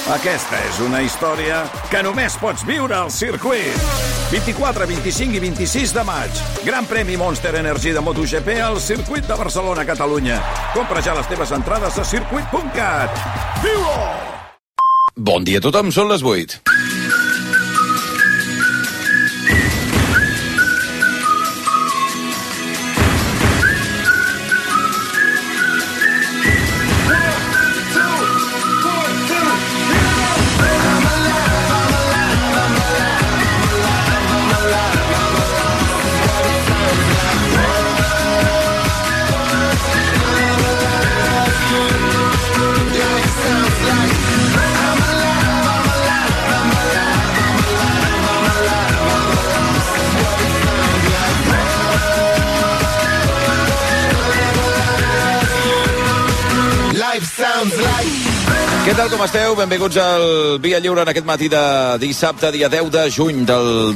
Aquesta és una història que només pots viure al circuit. 24, 25 i 26 de maig. Gran premi Monster Energy de MotoGP al circuit de Barcelona, Catalunya. Compra ja les teves entrades a circuit.cat. Viu-ho! Bon dia a tothom, són les 8. Què tal, com esteu? Benvinguts al Via Lliure en aquest matí de dissabte, dia 10 de juny del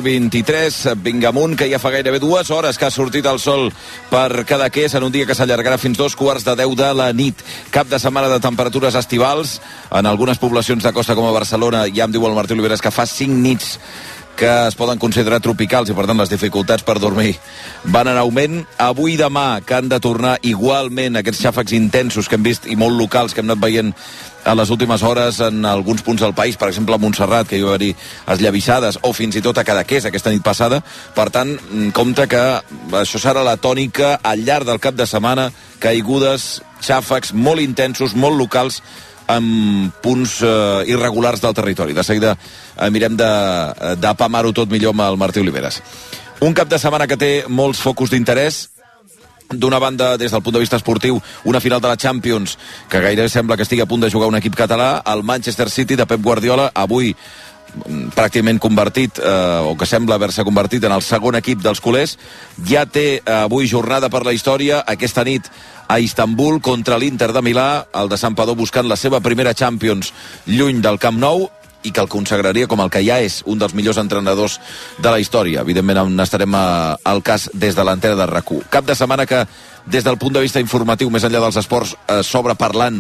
2023. Vinga amunt, que ja fa gairebé 2 hores que ha sortit el sol per Cadaqués en un dia que s'allargarà fins 2:45 de la nit. Cap de setmana de temperatures estivals. En algunes poblacions de costa com a Barcelona, ja em diu el Martí Oliveres que fa 5 nits que es poden considerar tropicals i, per tant, les dificultats per dormir van en augment. Avui i demà, que han de tornar igualment aquests xàfecs intensos que hem vist i molt locals que hem anat veient a les últimes hores en alguns punts del país, per exemple a Montserrat, que hi va haver esllavissades, o fins i tot a Cadaqués aquesta nit passada. Per tant, compte que això serà la tònica al llarg del cap de setmana, caigudes, xàfecs molt intensos, molt locals, amb punts irregulars del territori. De seguida mirem d'apamar-ho tot millor amb el Martí Oliveres. Un cap de setmana que té molts focus d'interès. D'una banda, des del punt de vista esportiu, una final de la Champions que gairebé sembla que estigui a punt de jugar un equip català, el Manchester City de Pep Guardiola, avui pràcticament convertit, o que sembla haver-se convertit en el segon equip dels culers. Ja té avui jornada per la història, aquesta nit a Istanbul contra l'Inter de Milà, el de Santpedor buscant la seva primera Champions lluny del Camp Nou, i que el consagraria com el que ja és un dels millors entrenadors de la història. Evidentment n'estarem al cas des de l'antena de RAC1. Cap de setmana que, des del punt de vista informatiu, més enllà dels esports, s'obre parlant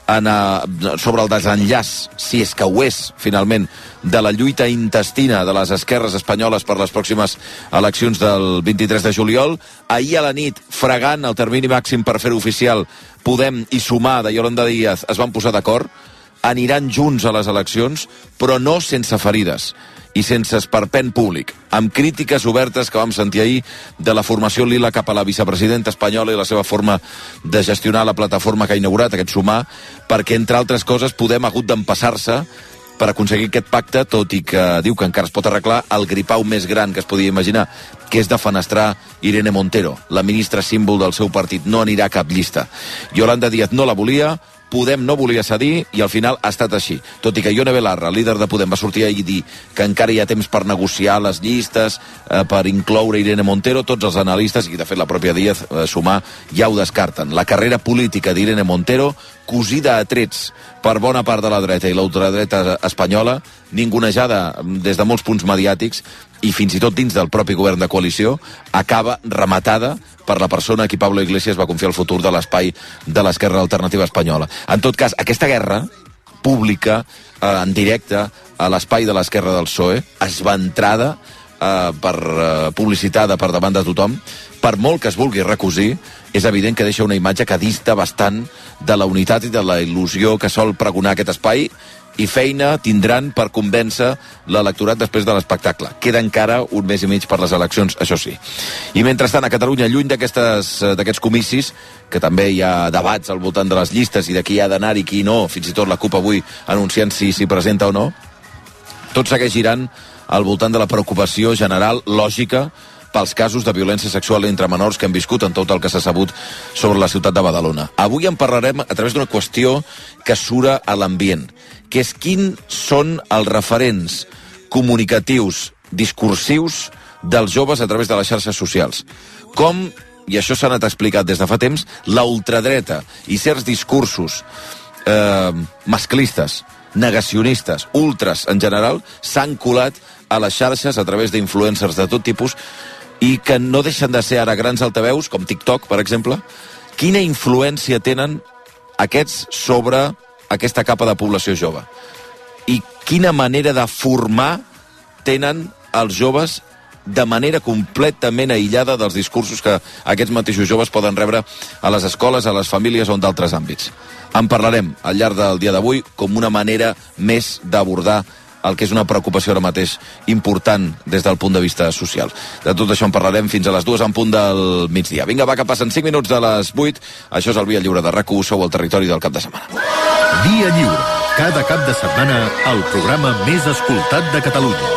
sobre el desenllaç, si és que ho és, finalment, de la lluita intestina de les esquerres espanyoles per les pròximes eleccions del 23 de juliol. Ahir a la nit, fregant el termini màxim per fer-ho oficial, Podem i Sumar de Yolanda Díaz es van posar d'acord, aniran junts a les eleccions, però no sense ferides i sense esperpent públic, amb crítiques obertes que vam sentir ahir de la formació lila cap a la vicepresidenta espanyola i la seva forma de gestionar la plataforma que ha inaugurat aquest Sumar, perquè, entre altres coses, Podem ha hagut d'empassar-se per aconseguir aquest pacte, tot i que diu que encara es pot arreglar el gripau més gran que es podia imaginar, que és defenestrar Irene Montero, la ministra símbol del seu partit. No anirà a cap llista. Yolanda Díaz no la volia, Podem no volia cedir i al final ha estat així. Tot i que Ione Belarra, líder de Podem, va sortir ahir i dir que encara hi ha temps per negociar les llistes, per incloure Irene Montero, tots els analistes, i de fet la pròpia Díaz, Sumar, ja ho descarten. La carrera política d'Irene Montero, cosida a trets per bona part de la dreta i l'ultradreta espanyola, ningunejada des de molts punts mediàtics i fins i tot dins del propi govern de coalició, acaba rematada per la persona a qui Pablo Iglesias va confiar el futur de l'espai de l'esquerra alternativa espanyola. En tot cas, aquesta guerra pública, en directe, a l'espai de l'esquerra del PSOE, esventrada, publicitada per davant de tothom, per molt que es vulgui recosir, és evident que deixa una imatge que dista bastant de la unitat i de la il·lusió que sol pregonar aquest espai, i feina tindran per convèncer l'electorat després de l'espectacle. Queda encara un mes i mig per les eleccions, això sí. I mentrestant, a Catalunya, lluny d'aquests comicis, que també hi ha debats al voltant de les llistes i de qui ha d'anar i qui no, fins i tot la CUP avui anunciant si s'hi presenta o no, tot segueix girant al voltant de la preocupació general, lògica, pels casos de violència sexual entre menors que hem viscut en tot el que s'ha sabut sobre la ciutat de Badalona. Avui en parlarem a través d'una qüestió que sura a l'ambient, que és quins són els referents comunicatius, discursius dels joves a través de les xarxes socials. Com, i això s'ha anat explicat des de fa temps, la ultradreta i certs discursos masclistes, negacionistes, ultras en general, s'han colat a les xarxes a través d'influencers de tot tipus i que no deixen de ser ara grans altaveus, com TikTok, per exemple. Quina influència tenen aquests sobre aquesta capa de població jove. I quina manera de formar tenen els joves de manera completament aïllada dels discursos que aquests mateixos joves poden rebre a les escoles, a les famílies o en d'altres àmbits. En parlarem al llarg del dia d'avui com una manera més d'abordar el que és una preocupació ara mateix important des del punt de vista social. De tot això en parlarem fins a les 2 en punt del migdia. Vinga, va, que passen 5 minuts de les 8. Això és el Via Lliure de RAC1, sou al territori del cap de setmana. Via Lliure. Cada cap de setmana, el programa més escoltat de Catalunya.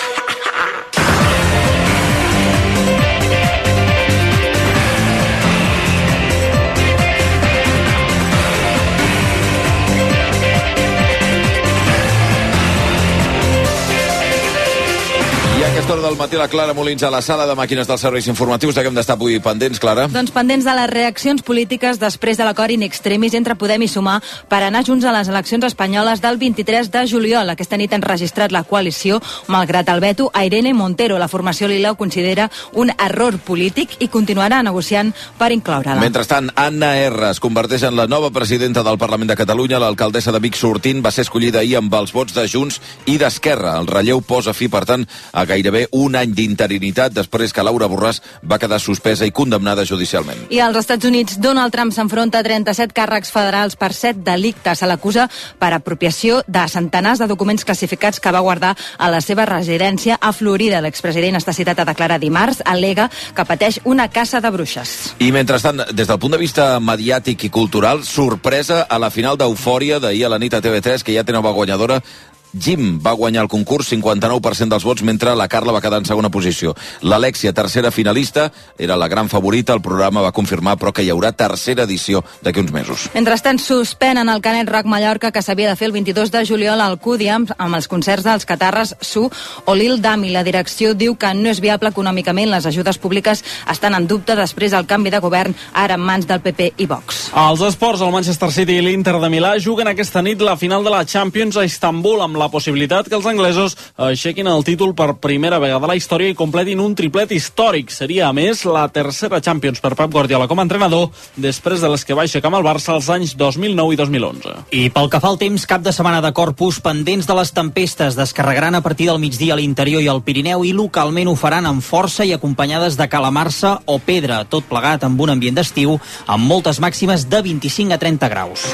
Hora del matí, la Clara Molins a la sala de màquines dels serveis informatius. De què hem d'estar avui pendents, Clara? Doncs pendents de les reaccions polítiques després de l'acord in extremis entre Podem i Sumar per anar junts a les eleccions espanyoles del 23 de juliol. Aquesta nit han registrat la coalició, malgrat el veto a Irene Montero. La formació Lila ho considera un error polític i continuarà negociant per incloure-la. Mentrestant, Anna R. es converteix en la nova presidenta del Parlament de Catalunya. L'alcaldessa de Vic sortint va ser escollida ahir amb els vots de Junts i d'Esquerra. El relleu posa fi, per tant, a gairebé un any d'interinitat després que Laura Borràs va quedar suspesa i condemnada judicialment. I als Estats Units, Donald Trump s'enfronta a 37 càrrecs federals per 7 delictes. Se l'acusa per apropiació de centenars de documents classificats que va guardar a la seva residència a Florida. L'expresident està citat a declarar dimarts, al·lega que pateix una caça de bruixes. I mentrestant, des del punt de vista mediàtic i cultural, sorpresa a la final d'Eufòria d'ahir a la nit a TV3, que ja té nova guanyadora. Jim va guanyar el concurs, 59% dels vots, mentre la Carla va quedar en segona posició. L'Alexia, tercera finalista, era la gran favorita. El programa va confirmar, però, que hi haurà tercera edició d'aquí uns mesos. Mentrestant, suspenen el Canet Rock Mallorca, que s'havia de fer el 22 de juliol al Cúdia amb els concerts dels Catarres, Su o Lil Dami. La direcció diu que no és viable econòmicament. Les ajudes públiques estan en dubte després del canvi de govern, ara en mans del PP i Vox. Els esports, el Manchester City i l'Inter de Milà juguen aquesta nit la final de la Champions a Istanbul, amb la possibilitat que els anglesos aixequin el títol per primera vegada a la història i completin un triplet històric. Seria, a més, la tercera Champions per Pep Guardiola com a entrenador, després de les que va aixecar amb el Barça els anys 2009 i 2011. I pel que fa al temps, cap de setmana de Corpus, pendents de les tempestes, descarregaran a partir del migdia a l'interior i al Pirineu i localment ho faran amb força i acompanyades de calamarsa o pedra, tot plegat amb un ambient d'estiu amb moltes màximes de 25 a 30 graus.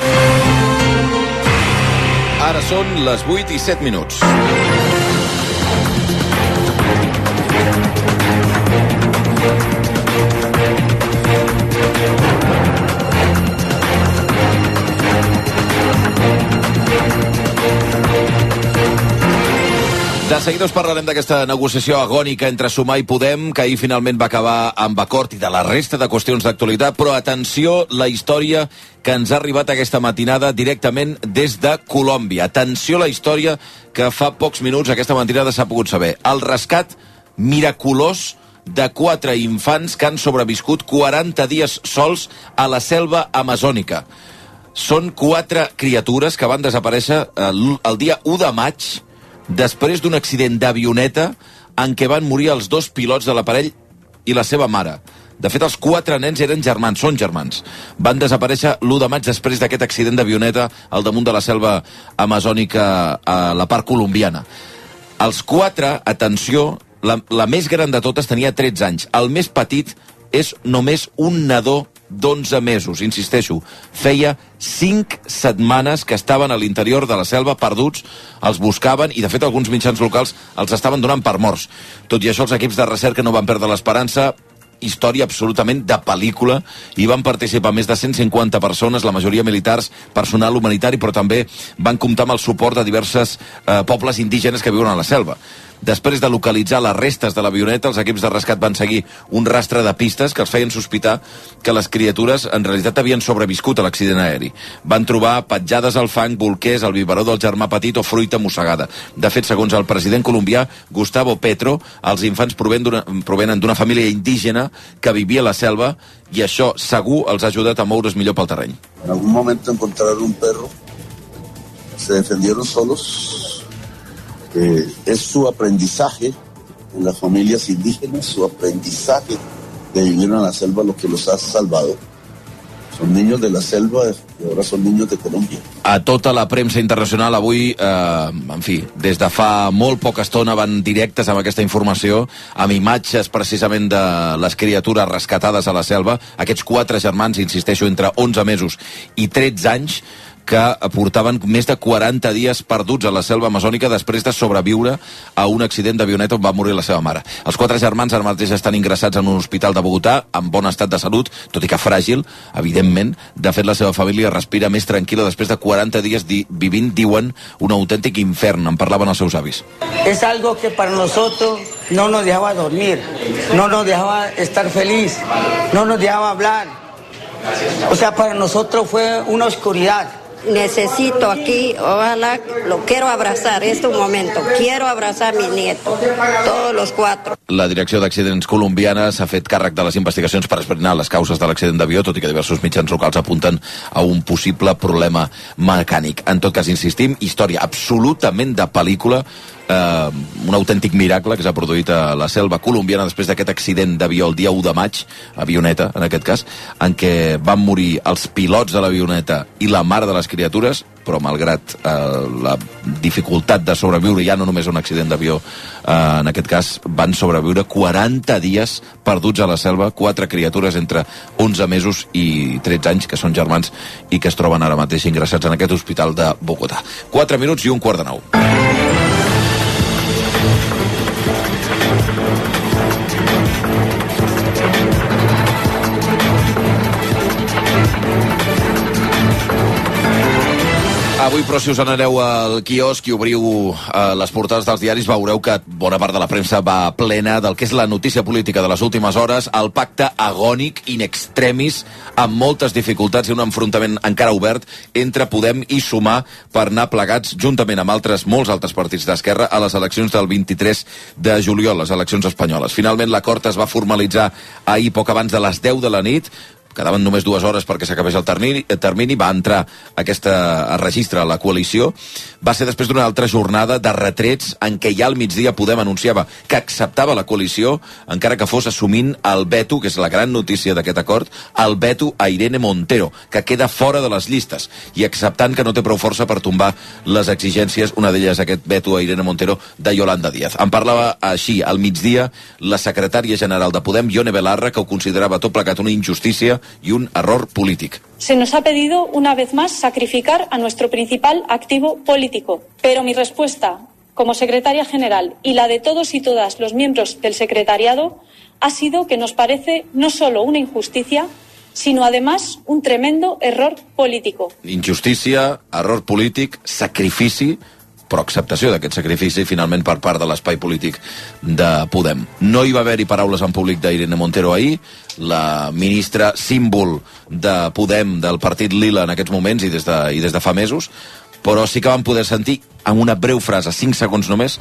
Ara són les 8 i 7 minuts. De seguida us parlarem d'aquesta negociació agònica entre Sumar i Podem, que ahir finalment va acabar amb acord, i de la resta de qüestions d'actualitat, però atenció, la història que ens ha arribat aquesta matinada directament des de Colòmbia. Atenció a la història que fa pocs minuts aquesta matinada s'ha pogut saber. El rescat miraculós de 4 infants que han sobreviscut 40 dies sols a la selva amazònica. Són 4 criatures que van desaparèixer el dia 1 de maig, després d'un accident d'avioneta en què van morir els 2 pilots de l'aparell i la seva mare. De fet, els 4 nens eren germans, són germans. Van desaparèixer l'1 de maig després d'aquest accident d'avioneta al damunt de la selva amazònica a la part colombiana. Els 4, atenció, la més gran de totes tenia 13 anys. El més petit és només un nadó d'11 mesos, insisteixo. Feia 5 setmanes que estaven a l'interior de la selva perduts, els buscaven i, de fet, alguns mitjans locals els estaven donant per morts. Tot i això, els equips de recerca no van perdre l'esperança. Història absolutament de pel·lícula. Hi van participar més de 150 persones, la majoria militars, personal humanitari, però també van comptar amb el suport de diversos pobles indígenes que viuen a la selva. Després de localitzar les restes de l'avioneta, els equips de rescat van seguir un rastre de pistes que els feien sospitar que les criatures en realitat havien sobreviscut a l'accident aeri. Van trobar petjades al fang, bolquers, el biberó del germà petit o fruita mossegada. De fet, segons el president colombià Gustavo Petro, els infants provenen d'una família indígena que vivia a la selva i això segur els ha ajudat a moure's millor pel terreny. En algún momento encontraron un perro, se defendieron solos. Es su aprendizaje en las familias indígenas, su aprendizaje de vivir en la selva lo que los ha salvado. Son niños de la selva y ahora son niños de Colombia. A tota la premsa internacional avui, en fi, des de fa molt poca estona van directes amb aquesta informació, amb imatges precisament de les criatures rescatades a la selva, aquests 4 germans, insisteixo, entre 11 mesos i 13 anys, que portaven més de 40 dies perduts a la selva amazònica després de sobreviure a un accident d'avioneta on va morir la seva mare. Els 4 germans ara mateix estan ingressats en un hospital de Bogotà en bon estat de salut, tot i que fràgil, evidentment. De fet, la seva família respira més tranquil·la després de 40 dies vivint, diuen, un autèntic infern. En parlaven els seus avis. Es algo que para nosotros no nos dejaba dormir, no nos dejaba estar feliz, no nos dejaba hablar. O sea, para nosotros fue una oscuridad. Necesito aquí, ojalá, lo quiero abrazar, este momento, quiero abrazar a mis nietos, todos los 4. La Direcció d'Accidents colombiana s'ha fet càrrec de les investigacions per esbrinar les causes de l'accident d'avió, tot i que diversos mitjans locals apunten a un possible problema mecànic. En tot cas, insistim, història absolutament de pel·lícula, un autèntic miracle que s'ha produït a la selva colombiana després d'aquest accident d'avió el dia 1 de maig, avioneta en aquest cas, en què van morir els pilots de l'avioneta i la mare de les criatures, però malgrat la dificultat de sobreviure ja no només a un accident d'avió, en aquest cas van sobreviure 40 dies perduts a la selva, 4 criatures entre 11 mesos i 13 anys, que són germans i que es troben ara mateix ingressats en aquest hospital de Bogotà. 4 minuts i 1:45. Avui, però, si us n'aneu al quiosc i obriu les portades dels diaris, veureu que bona part de la premsa va plena del que és la notícia política de les últimes hores, el pacte agònic in extremis, amb moltes dificultats i un enfrontament encara obert entre Podem i Sumar per anar plegats, juntament amb molts altres partits d'esquerra, a les eleccions del 23 de juliol, les eleccions espanyoles. Finalment, l'acord es va formalitzar ahir poc abans de les 10 de la nit, quedaven només 2 hores perquè s'acabés el termini, va entrar a registre la coalició. Va ser després d'una altra jornada de retrets en què ja al migdia Podem anunciava que acceptava la coalició, encara que fos assumint el veto, que és la gran notícia d'aquest acord, el veto a Irene Montero, que queda fora de les llistes, i acceptant que no té prou força per tombar les exigències, una d'elles aquest veto a Irene Montero de Yolanda Díaz. En parlava així, al migdia, la secretària general de Podem, Ione Belarra, que ho considerava tot plegat una injustícia y un error político. Se nos ha pedido una vez más sacrificar a nuestro principal activo político, pero mi respuesta como secretaria general y la de todos y todas los miembros del secretariado ha sido que nos parece no solo una injusticia, sino además un tremendo error político. Injustícia, error polític, sacrifici, però acceptació d'aquest sacrifici finalment per part de l'espai polític de Podem. No hi va haver-hi paraules en públic d'Irene Montero ahir, la ministra símbol de Podem, del partit Lila en aquests moments i des de fa mesos, però sí que vam poder sentir en una breu frase, 5 segons només,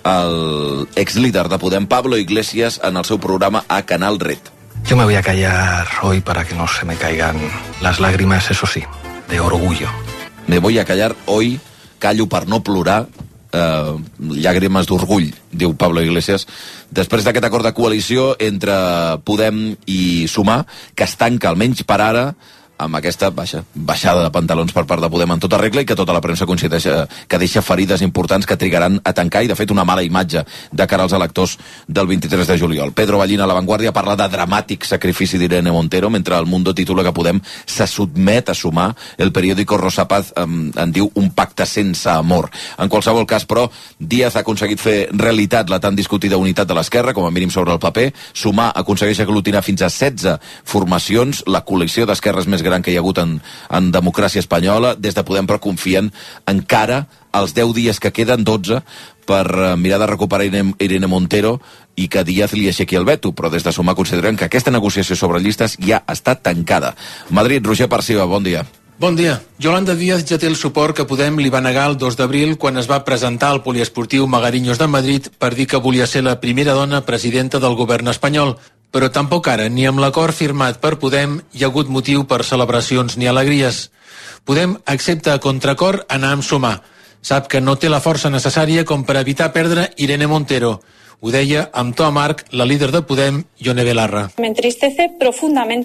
el exlíder de Podem, Pablo Iglesias, en el seu programa a Canal Red. Yo me voy a callar hoy para que no se me caigan las lágrimas, eso sí, de orgullo. Me voy a callar hoy, callo per no plorar, llàgrimes d'orgull, diu Pablo Iglesias, després d'aquest acord de coalició entre Podem i Sumar, que es tanca, almenys per ara, amb aquesta baixada de pantalons per part de Podem en tota regla i que tota la premsa coincideix que deixa ferides importants que trigaran a tancar i, de fet, una mala imatge de cara als electors del 23 de juliol. Pedro Ballina, a La Vanguardia, parla de dramàtic sacrifici d'Irene Montero, mentre El Mundo titula que Podem se sotmet a Sumar. El periòdico Rosa Paz en diu un pacte sense amor. En qualsevol cas, però, Díaz ha aconseguit fer realitat la tan discutida unitat de l'esquerra, com a mínim sobre el paper. Sumar aconsegueix aglutinar fins a 16 formacions, la coalició d'esquerres més gran que hi ha hagut en democràcia espanyola. Des de Podem, però, confien encara els 10 dies que queden, 12, per mirar de recuperar Irene Montero i que Díaz li aixequi el veto, però des de Sumar consideren que aquesta negociació sobre llistes ja està tancada. Madrid, Roger Parciba, bon dia. Bon dia. Yolanda Díaz ja té el suport que Podem li va negar el 2 d'abril quan es va presentar al poliesportiu Magariños de Madrid per dir que volia ser la primera dona presidenta del govern espanyol. Però tampoc ara, ni amb l'acord firmat per Podem, hi ha hagut motiu per celebracions ni alegries. Podem accepta a contracor anar amb Sumar. Sap que no té la força necessària com per evitar perdre Irene Montero. Ho deia amb to amarg la líder de Podem, Ione Belarra. Me entristece profundamente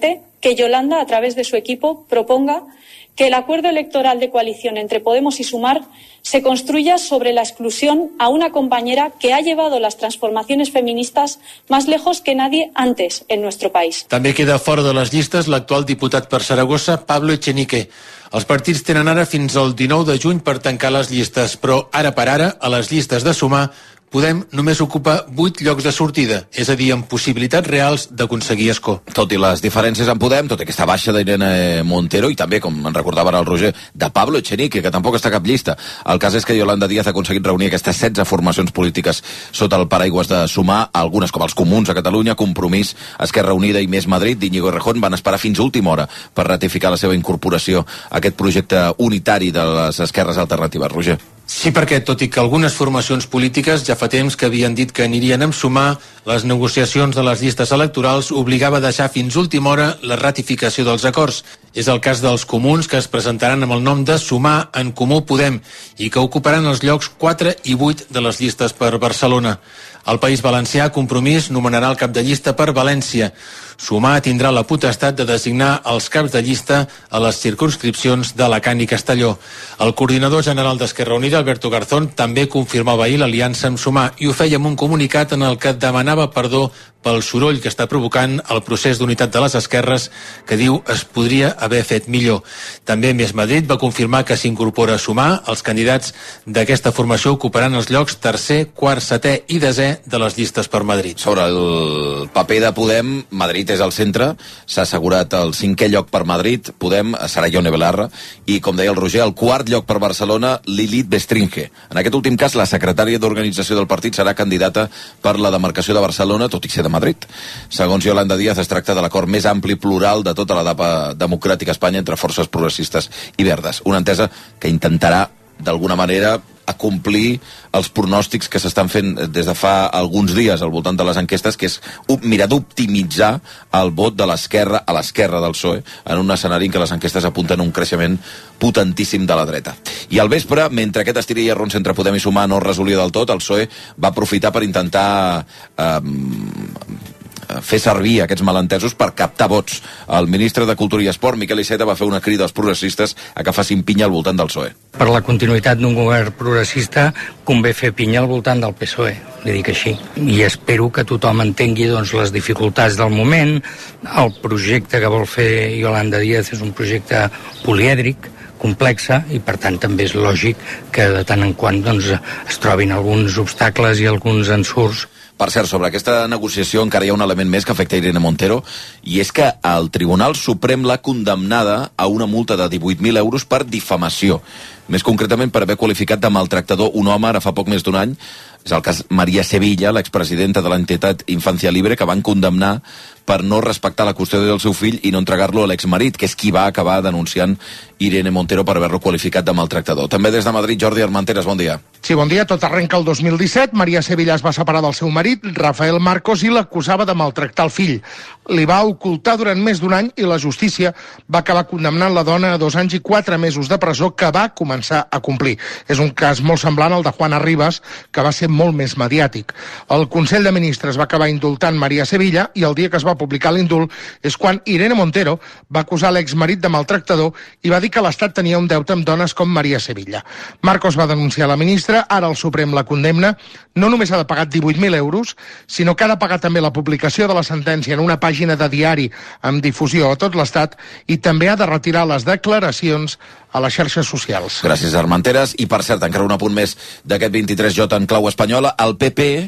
que Yolanda, a través de su equipo, proponga que el acuerdo electoral de coalición entre Podemos y Sumar se construya sobre la exclusión a una compañera que ha llevado las transformaciones feministas más lejos que nadie antes en nuestro país. També queda fora de les llistes l'actual diputat per Saragossa, Pablo Echenique. Els partits tenen ara fins al 19 de juny per tancar les llistes, però ara per ara, a les llistes de Sumar, Podem només ocupa 8 llocs de sortida, és a dir, amb possibilitats reals d'aconseguir escó. Tot i les diferències en Podem, tot i aquesta baixa d'Irene Montero, i també, com en recordava ara el Roger, de Pablo Echenique, que tampoc està a cap llista. El cas és que Yolanda Díaz ha aconseguit reunir aquestes 16 formacions polítiques sota el paraigües de Sumar, algunes com els Comuns a Catalunya, Compromís, Esquerra Unida i Més Madrid, d'Iñigo Errejón, van esperar fins a última hora per ratificar la seva incorporació a aquest projecte unitari de les esquerres alternatives. Roger. Sí, perquè tot i que algunes formacions polítiques ja fa temps que havien dit que anirien amb Sumar, les negociacions de les llistes electorals obligava a deixar fins última hora la ratificació dels acords. És el cas dels Comuns, que es presentaran amb el nom de Sumar en Comú Podem i que ocuparan els llocs 4 i 8 de les llistes per Barcelona. Al País Valencià, Compromís nomenarà el cap de llista per València. Sumar tindrà la potestat de designar els caps de llista a les circumscripcions d'Alacant i Castelló. El coordinador general d'Esquerra Unida, Alberto Garzón, també confirmava ahir l'aliança amb Sumar i ho feia amb un comunicat en el que demanava perdó pel soroll que està provocant el procés d'unitat de les esquerres, que diu es podria haver fet millor. També Més Madrid va confirmar que s'incorpora a Sumar. Els candidats d'aquesta formació ocuparan els llocs tercer, quart, setè i desè de les llistes per Madrid. Sobre el paper de Podem, Madrid és al centre, s'ha assegurat el 5è lloc per Madrid, Podem serà Ione Belarra, i com deia el Roger, el 4è lloc per Barcelona, Lilith Bestringe. En aquest últim cas, la secretària d'organització del partit serà candidata per la demarcació de Barcelona, tot i ser de Madrid. Segons Yolanda Díaz, es tracta de l'acord més ampli i plural de tota l'etapa democràtica a Espanya entre forces progressistes i verdes. Una entesa que intentarà, d'alguna manera, acomplir els pronòstics que s'estan fent des de fa alguns dies al voltant de les enquestes, que és mirar d'optimitzar el vot de l'esquerra a l'esquerra del PSOE en un escenari en què les enquestes apunten un creixement potentíssim de la dreta. I al vespre, mentre aquest estira i arronsa entre Podem i Sumar no es resolia del tot, el PSOE va aprofitar per intentar fer servir aquests malentesos per captar vots. El ministre de Cultura i Esport, Miquel Iceta, va fer una crida als progressistes a que facin pinya al voltant del PSOE. Per la continuïtat d'un govern progressista convé fer pinya al voltant del PSOE, li dic així. I espero que tothom entengui les dificultats del moment. El projecte que vol fer Yolanda Díaz és un projecte polièdric, complexa, i per tant també és lògic que de tant en quant es trobin alguns obstacles i alguns ensurts. Per cert, sobre aquesta negociació encara hi ha un element més que afecta Irene Montero, i és que el Tribunal Suprem l'ha condemnada a una multa de 18.000 euros per difamació. Més concretament per haver qualificat de maltractador un home ara fa poc més d'un any. És el cas Maria Sevilla, l'expresidenta de l'entitat Infancia Libre, que van condemnar per no respectar la custòdia del seu fill i no entregar-lo a l'exmarit, que és qui va acabar denunciant Irene Montero per haver-lo qualificat de maltractador. També des de Madrid, Jordi Armenteres, bon dia. Sí, bon dia. Tot arrenca el 2017. Maria Sevilla es va separar del seu marit, Rafael Marcos, i l'acusava de maltractar el fill. Li va ocultar durant més d'un any i la justícia va acabar condemnant la dona a 2 anys i 4 mesos de presó, que va començar a complir. És un cas molt semblant al de Juana Rivas, que va ser molt més mediàtic. El Consell de Ministres va acabar indultant Maria Sevilla i el dia que es va publicar l'indult és quan Irene Montero va acusar l'exmarit de maltractador i va dir que l'Estat tenia un deute amb dones com Maria Sevilla. Marcos va denunciar la ministra, ara el Suprem la condemna. No només ha de pagar 18.000 euros, sinó que ha de pagar també la publicació de la sentència en una pàgina de diari amb difusió a tot l'Estat i també ha de retirar les declaracions a les xarxes socials. Gràcies, Armenteres. I, per cert, encara un apunt més d'aquest 23J en clau espanyola. El PP,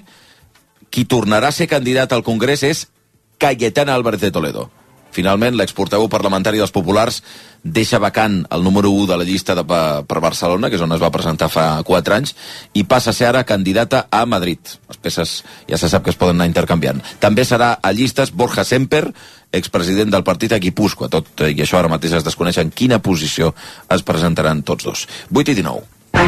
qui tornarà a ser candidat al Congrés és Cayetana Álvarez de Toledo. Finalment, l'exportaveu parlamentari dels populars deixa vacant el número 1 de la llista per Barcelona, que és on es va presentar fa 4 anys, i passa a ser ara candidata a Madrid. Les peces ja se sap que es poden anar intercanviant. També serà a llistes Borja Semper, expresident del partit a Guipúscoa. Tot i això ara mateix es desconeix en quina posició es presentaran tots dos. 8:19.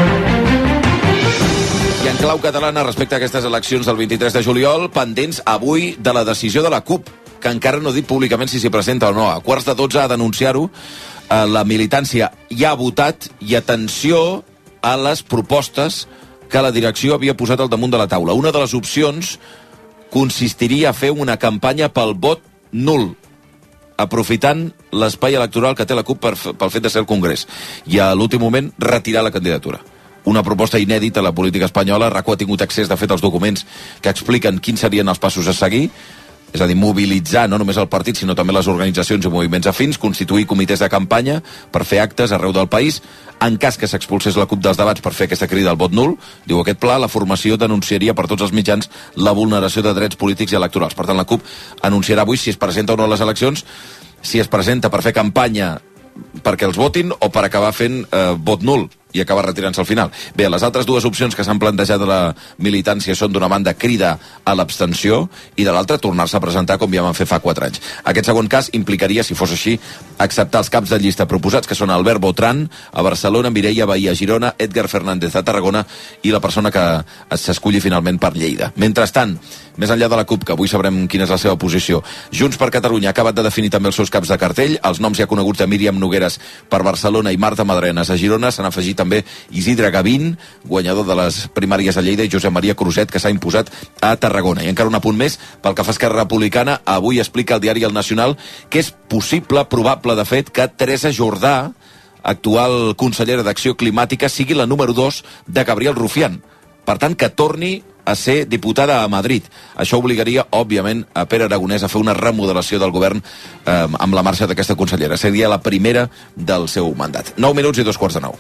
I en clau catalana, respecte a aquestes eleccions del 23 de juliol, pendents avui de la decisió de la CUP, que encara no ha dit públicament si s'hi presenta o no. A 11:45 ha d'anunciar-ho. La militància ja ha votat, i atenció a les propostes que la direcció havia posat al damunt de la taula. Una de les opcions consistiria a fer una campanya pel vot nul. aprofitant l'espai electoral que té la CUP pel fet de ser el Congrés, i a l'últim moment retirar la candidatura. Una proposta inèdita a la política espanyola. RAC1 ha tingut accés, de fet, als documents que expliquen quins serien els passos a seguir, és a dir, mobilitzar no només el partit, sinó també les organitzacions i moviments afins, constituir comitès de campanya per fer actes arreu del país. En cas que s'expulsés la CUP dels debats per fer aquesta crida al vot nul, diu aquest pla, la formació denunciaria per tots els mitjans la vulneració de drets polítics i electorals. Per tant, la CUP anunciarà avui si es presenta o no a les eleccions, si es presenta per fer campanya perquè els votin o per acabar fent vot nul i acabar retirant-se al final. Bé, les altres dues opcions que s'han plantejat a la militància són, d'una banda, crida a l'abstenció i de l'altra, tornar-se a presentar com ja van fer fa 4 anys. Aquest segon cas implicaria, si fos així, acceptar els caps de llista proposats, que són Albert Botran a Barcelona, Mireia Vehí a Girona, Edgar Fernández a Tarragona i la persona que s'esculli finalment per Lleida. Mentrestant, més enllà de la CUP, que avui sabrem quina és la seva posició, Junts per Catalunya ha acabat de definir també els seus caps de cartell. Els noms ja coneguts de Míriam Nogueres per Barcelona i Marta Madrenas a Girona. S'han afegit també Isidre Gavín, guanyador de les primàries a Lleida, i Josep Maria Cruzet, que s'ha imposat a Tarragona. I encara un apunt més, pel que fa a Esquerra Republicana, avui explica el diari El Nacional que és possible, probable de fet, que Teresa Jordà, actual consellera d'Acció Climàtica, sigui la número 2 de Gabriel Rufián. Per tant, que torni a ser diputada a Madrid. Això obligaria, òbviament, a Pere Aragonès a fer una remodelació del govern amb la marxa d'aquesta consellera. Seria la primera del seu mandat. 9 minuts i 2:45.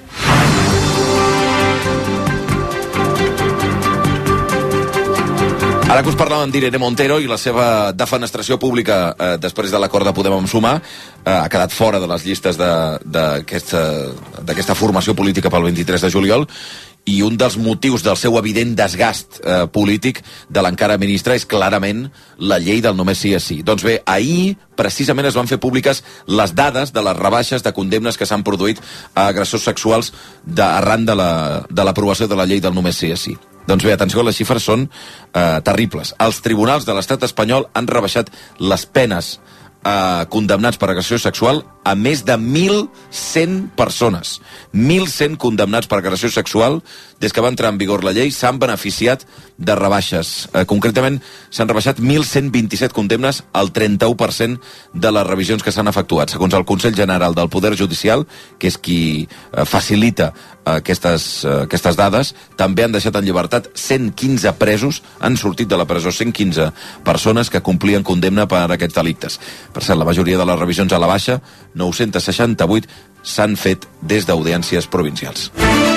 Ara que us parlàvem d'Irene Montero i la seva defenestració pública després de l'acord de Podem amb Sumar, ha quedat fora de les llistes d'aquesta formació política pel 23 de juliol, i un dels motius del seu evident desgast polític de l'encara ministra és clarament la llei del només sí és sí. Doncs bé, ahir precisament es van fer públiques les dades de les rebaixes de condemnes que s'han produït a agressors sexuals arran de l'aprovació de la llei del només sí és sí. Doncs bé, atenció, les xifres són terribles. Els tribunals de l'estat espanyol han rebaixat les penes condemnats per agressió sexual a més de 1.100 persones. 1.100 condemnats per agressió sexual. Des que va entrar en vigor la llei s'han beneficiat de rebaixes. Concretament, s'han rebaixat 1.127 condemnes, al 31% de les revisions que s'han efectuat. Segons el Consell General del Poder Judicial, que és qui facilita aquestes dades, també han deixat en llibertat 115 presos, han sortit de la presó 115 persones que complien condemna per aquests delictes. Per cert, la majoria de les revisions a la baixa, 968, s'han fet des d'audiències provincials.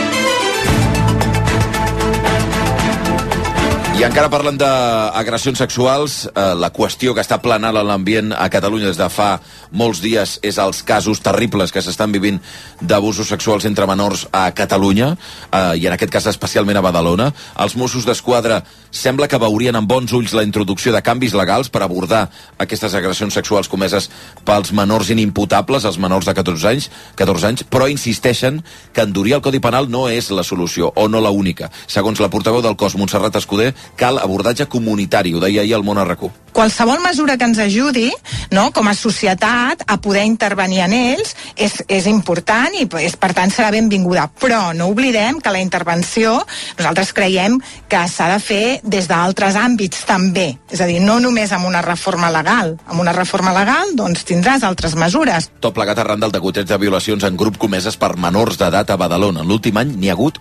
I encara parlen d'agressions sexuals. La qüestió que està planant a l'ambient a Catalunya des de fa molts dies és els casos terribles que s'estan vivint d'abusos sexuals entre menors a Catalunya, i en aquest cas especialment a Badalona. Els Mossos d'Esquadra sembla que veurien amb bons ulls la introducció de canvis legals per abordar aquestes agressions sexuals comeses pels menors inimputables, els menors de 14 anys, però insisteixen que endurir el Codi Penal no és la solució, o no la única. Segons la portaveu del cos, Montserrat Escudé, cal abordatge comunitari, ho deia ahir al Món a RAC1. Qualsevol mesura que ens ajudi, no, com a societat, a poder intervenir en ells és important i per tant serà benvinguda. Però no oblidem que la intervenció nosaltres creiem que s'ha de fer des d'altres àmbits també. És a dir, no només amb una reforma legal. Amb una reforma legal, doncs, tindràs altres mesures. Tot plegat arran del degoteig de violacions en grup comeses per menors d'edat a Badalona. L'últim any n'hi ha hagut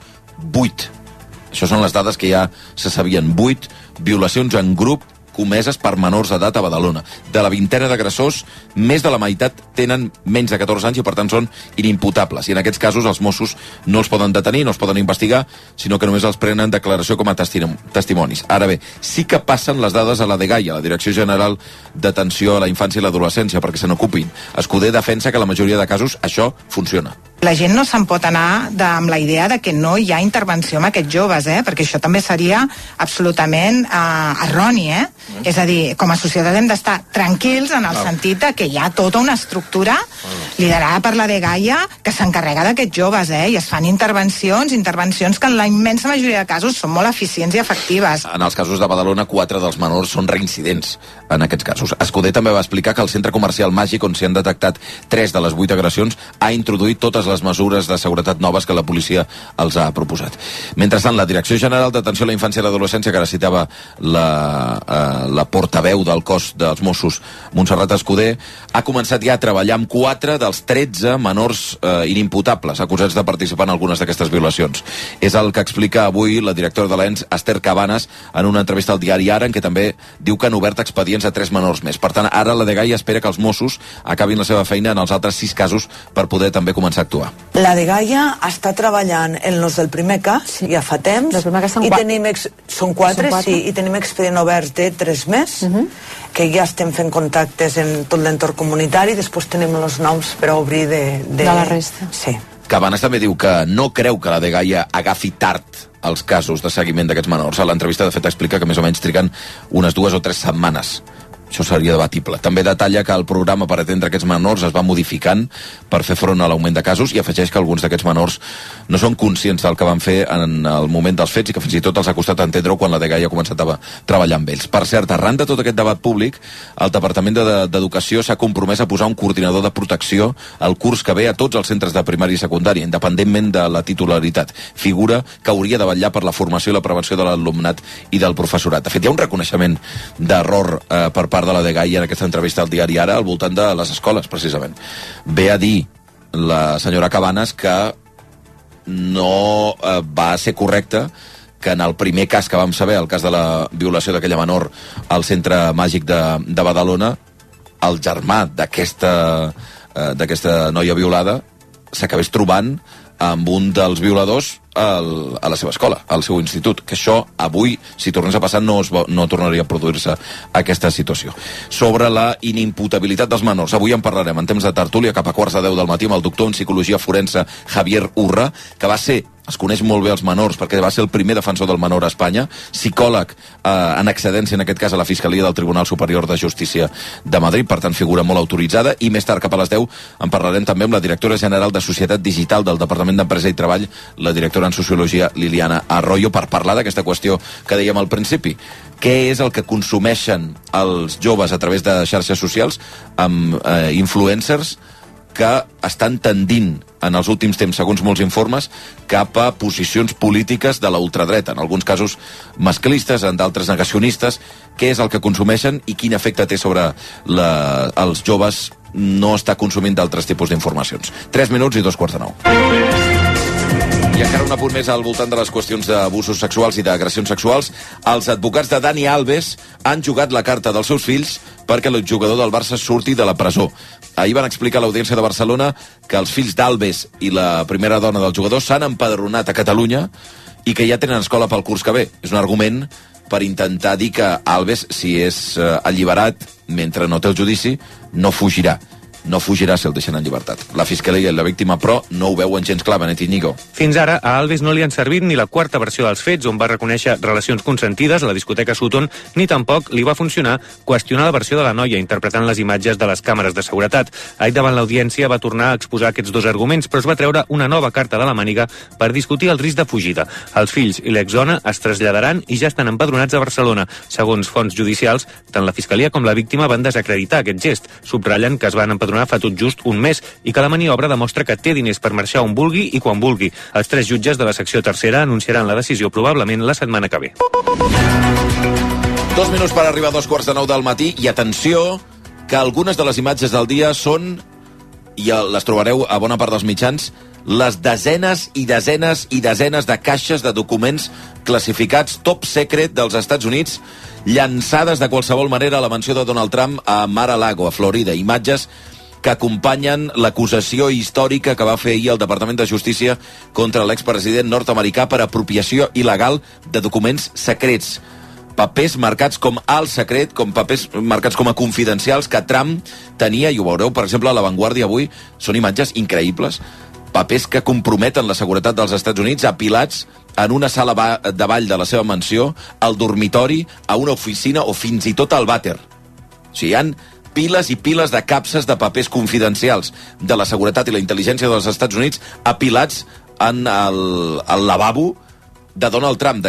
8. Això són les dades que ja se sabien. 8 violacions en grup comeses per menors d'edat a Badalona. De la vintena d'agressors, més de la meitat tenen menys de 14 anys i per tant són inimputables. I en aquests casos els Mossos no els poden detenir, no els poden investigar, sinó que només els prenen declaració com a testimonis. Ara bé, sí que passen les dades a la DGAI, a la Direcció General d'Atenció a la Infància i l'Adolescència, perquè se n'ocupin. Escudé defensa que a la majoria de casos això funciona. La gent no se'n pot anar amb la idea de que no hi ha intervenció amb aquests joves, perquè això també seria absolutament erroni, És a dir, com a societat hem d'estar tranquils en el sentit de que hi ha tota una estructura liderada per la DGAI que s'encarrega d'aquests joves, i es fan intervencions que en la immensa majoria de casos són molt eficients i efectives. En els casos de Badalona, 4 dels menors són reincidents en aquests casos. Escudé també va explicar que el centre comercial Màgic, on s'hi han detectat 3 de les 8 agressions, ha introduït totes les mesures de seguretat noves que la policia els ha proposat. Mentrestant, la Direcció General d'Atenció a la Infància i l'Adolescència, que ara citava la la portaveu del cos dels Mossos, Montserrat Escudé, ha començat ja a treballar amb 4 dels 13 menors inimputables acusats de participar en algunes d'aquestes violacions. És el que explica avui la directora de l'ENS, Esther Cabanes, en una entrevista al diari Ara, en què també diu que han obert expedients a 3 menors més. Per tant, ara la Dgaia espera que els Mossos acabin la seva feina en els altres 6 casos per poder també començar a actuar. La Dgaia està treballant en els del primer cas, ja fa temps, i tenim són 4, sí, i tenim expedient obert de 3 més, que ja estem fent contactes en tot l'entorn comunitari, després tenim els noms per obrir de la resta. Sí. Cabanes també diu que no creu que la Dgaia agafi tard els casos de seguiment d'aquests menors. A l'entrevista, de fet, explica que més o menys triguen unes 2 o 3 setmanes. Això seria debatible. També detalla que el programa per atendre aquests menors es va modificant per fer front a l'augment de casos i afegeix que alguns d'aquests menors no són conscients del que van fer en el moment dels fets i que fins i tot els ha costat entendre-ho quan la Dgaia ha començat a treballar amb ells. Per cert, arran de tot aquest debat públic, el Departament d'Educació s'ha compromès a posar un coordinador de protecció al curs que ve a tots els centres de primària i secundària, independentment de la titularitat. Figura que hauria de vetllar per la formació i la prevenció de l'alumnat i del professorat. De fet, hi ha un reconeixement d'error per part de la Dgaia en aquesta entrevista al diari Ara al voltant de les escoles, precisament. Ve a dir la senyora Cabanes que no va ser correcte que en el primer cas que vam saber, el cas de la violació d'aquella menor al centre màgic de Badalona, el germà d'aquesta noia violada s'acabés trobant amb un dels violadors a la seva escola, al seu institut, que això avui, si tornés a passar, no tornaria a produir-se aquesta situació. Sobre la inimputabilitat dels menors, avui en parlarem en temps de tertúlia cap a 9:45 del matí amb el doctor en psicologia forense Javier Urra, que es coneix molt bé els menors perquè va ser el primer defensor del menor a Espanya, psicòleg en excedència, en aquest cas a la Fiscalia del Tribunal Superior de Justícia de Madrid, per tant figura molt autoritzada, i més tard cap a les 10 en parlarem també amb la directora general de Societat Digital del Departament d'Empresa i Treball, la directora en Sociologia Liliana Arroyo, per parlar d'aquesta qüestió que dèiem al principi. Què és el que consumeixen els joves a través de xarxes socials amb influencers que estan tendint en els últims temps, segons molts informes, cap a posicions polítiques de la ultradreta, en alguns casos masclistes, en d'altres negacionistes. Què és el que consumeixen i quin efecte té sobre els joves no estar consumint d'altres tipus d'informacions. 3 minuts i 8:45. I encara un apunt més al voltant de les qüestions d'abusos sexuals i d'agressions sexuals. Els advocats de Dani Alves han jugat la carta dels seus fills perquè el jugador del Barça surti de la presó. Ahir van explicar a l'Audiència de Barcelona que els fills d'Alves i la primera dona del jugador s'han empadronat a Catalunya i que ja tenen escola pel curs que ve. És un argument per intentar dir que Alves, si és alliberat mentre no té el judici, no fugirà. No fugirà si el deixen en llibertat. La Fiscalia i la víctima, però, no ho veuen gens clar, Benet Iñigo. Fins ara, a Alves no li han servit ni la quarta versió dels fets, on va reconèixer relacions consentides a la discoteca Sutton, ni tampoc li va funcionar qüestionar la versió de la noia, interpretant les imatges de les càmeres de seguretat. Ahir davant l'audiència va tornar a exposar aquests 2 arguments, però es va treure una nova carta de la màniga per discutir el risc de fugida. Els fills i l'exdona es traslladaran i ja estan empadronats a Barcelona. Segons fonts judicials, tant la Fiscalia com la víctima van desacreditar aquest gest. Subratllen que es van empadronar fa tot just un mes i que la maniobra demostra que té diners per marxar on vulgui i quan vulgui. Els 3 jutges de la secció tercera anunciaran la decisió probablement la setmana que ve. 2 minuts per arribar a 2:15 del matí i atenció que algunes de les imatges del dia són, i les trobareu a bona part dels mitjans, les desenes i desenes i desenes de caixes de documents classificats top secret dels Estats Units llançades de qualsevol manera a la mansió de Donald Trump a Mar-a-Lago, a Florida. Imatges que acompanyen l'acusació històrica que va fer ahir el Departament de Justícia contra l'expresident nord-americà per apropiació il·legal de documents secrets. Papers marcats com alt secret, com papers marcats com a confidencials que Trump tenia, i ho veureu, per exemple, a La Vanguardia avui, són imatges increïbles. Papers que comprometen la seguretat dels Estats Units apilats en una sala de ball de la seva mansió, al dormitori, a una oficina o fins i tot al vàter. O sigui, hi ha piles i piles de capses de papers confidencials de la seguretat i la intel·ligència dels Estats Units apilats en el lavabo de Donald Trump,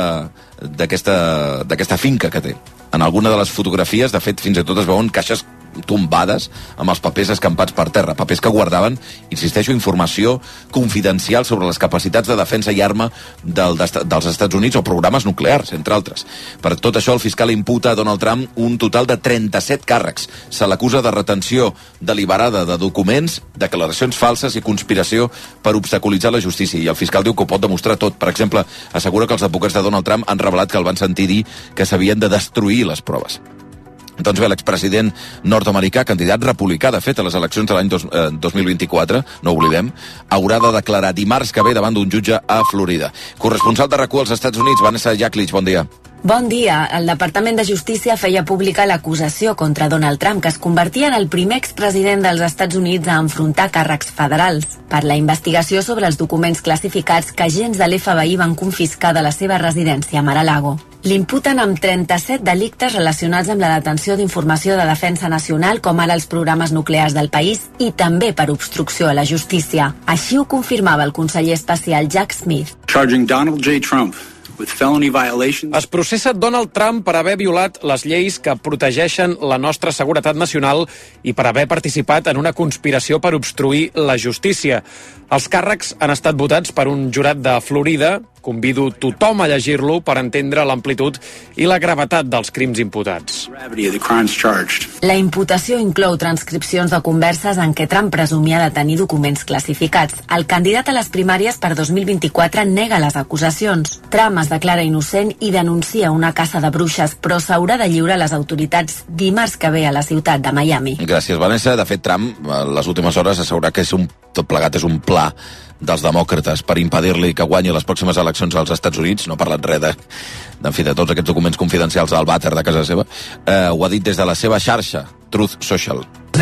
d'aquesta finca que té. En alguna de les fotografies, de fet, fins i tot es veuen caixes tombades amb els papers escampats per terra, papers que guardaven, insisteixo, informació confidencial sobre les capacitats de defensa i arma dels Estats Units o programes nuclears, entre altres. Per tot això, el fiscal imputa a Donald Trump un total de 37 càrrecs. Se l'acusa de retenció deliberada de documents, declaracions falses i conspiració per obstaculitzar la justícia. I el fiscal diu que ho pot demostrar tot. Per exemple, assegura que els advocats de Donald Trump han revelat que el van sentir dir que s'havien de destruir les proves. Doncs bé, l'expresident nord-americà, candidat republicà, de fet, a les eleccions de l'any 2024, no oblidem, haurà de declarar dimarts que ve davant d'un jutge a Florida. Corresponsal de RAC1 als Estats Units, Vanessa Jaklich, bon dia. Bon dia. El Departament de Justícia feia pública l'acusació contra Donald Trump, que es convertia en el primer expresident dels Estats Units a enfrontar càrrecs federals per la investigació sobre els documents classificats que agents de l'FBI van confiscar de la seva residència a Mar-a-Lago. L'imputen amb 37 delictes relacionats amb la detenció d'informació de defensa nacional, com ara els programes nuclears del país, i també per obstrucció a la justícia. Així ho confirmava el conseller especial Jack Smith. Charging Donald J. Trump with felony violations. Es processa Donald Trump per haver violat les lleis que protegeixen la nostra seguretat nacional i per haver participat en una conspiració per obstruir la justícia. Els càrrecs han estat votats per un jurat de Florida. Convido tothom a llegir-lo per entendre l'amplitud i la gravetat dels crims imputats. La imputació inclou transcripcions de converses en què Trump presumia de tenir documents classificats. El candidat a les primàries per 2024 nega les acusacions. Trump es declara innocent i denuncia una caça de bruixes, però s'haurà de lliurar a les autoritats dimarts que ve a la ciutat de Miami. Gràcies, Vanessa. De fet, Trump, a les últimes hores, assegura que tot plegat és un pla dels demòcrates per impedir-li que guanyi les pròximes eleccions als Estats Units. No ha parlat res de tots aquests documents confidencials al vàter de casa seva. Ho ha dit des de la seva xarxa, Truth Social.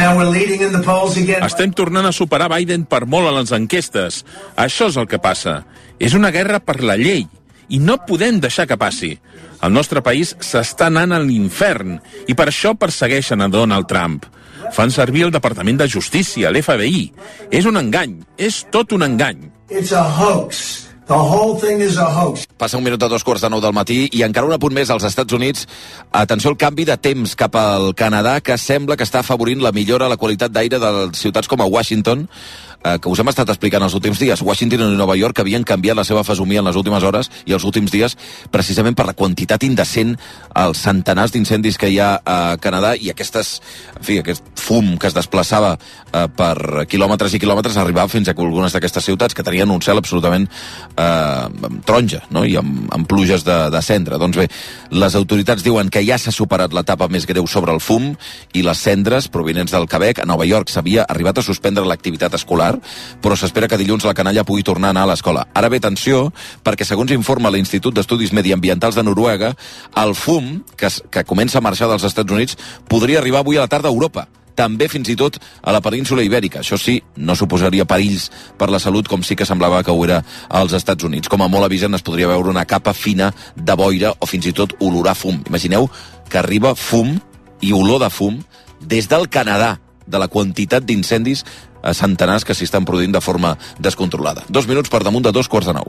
Estem tornant a superar Biden per molt a les enquestes. Això és el que passa. És una guerra per la llei i no podem deixar que passi. El nostre país s'està anant a l'infern i per això persegueixen a Donald Trump. Fan servir el Departament de Justícia, l'FBI. És un engany, és tot un engany. It's a hoax. The whole thing is a hoax. Passa un minut a 2:45 del matí i encara un apunt més als Estats Units. Atenció al canvi de temps cap al Canadà, que sembla que està afavorint la millora a la qualitat d'aire de ciutats com a Washington, que us hem estat explicant els últims dies. Washington i Nova York havien canviat la seva fesomia en les últimes hores i els últims dies precisament per la quantitat indecent, els centenars d'incendis que hi ha a Canadà i aquest fum que es desplaçava per quilòmetres i quilòmetres arribava fins a algunes d'aquestes ciutats que tenien un cel absolutament taronja, no? I amb pluges de cendra. Doncs bé, les autoritats diuen que ja s'ha superat l'etapa més greu sobre el fum i les cendres provinents del Quebec. A Nova York s'havia arribat a suspendre l'activitat escolar, però s'espera que dilluns la canalla pugui tornar a anar a l'escola. Ara ve, atenció, perquè segons informa l'Institut d'Estudis Mediambientals de Noruega, el fum que comença a marxar dels Estats Units podria arribar avui a la tarda a Europa, també fins i tot a la península Ibèrica. Això sí, no suposaria perills per la salut, com sí que semblava que ho era als Estats Units. Com a molt avisen, es podria veure una capa fina de boira o fins i tot olorar fum. Imagineu que arriba fum i olor de fum des del Canadà, de la quantitat d'incendis a centenars que s'hi estan produint de forma descontrolada. 2 minuts per damunt de 2:45.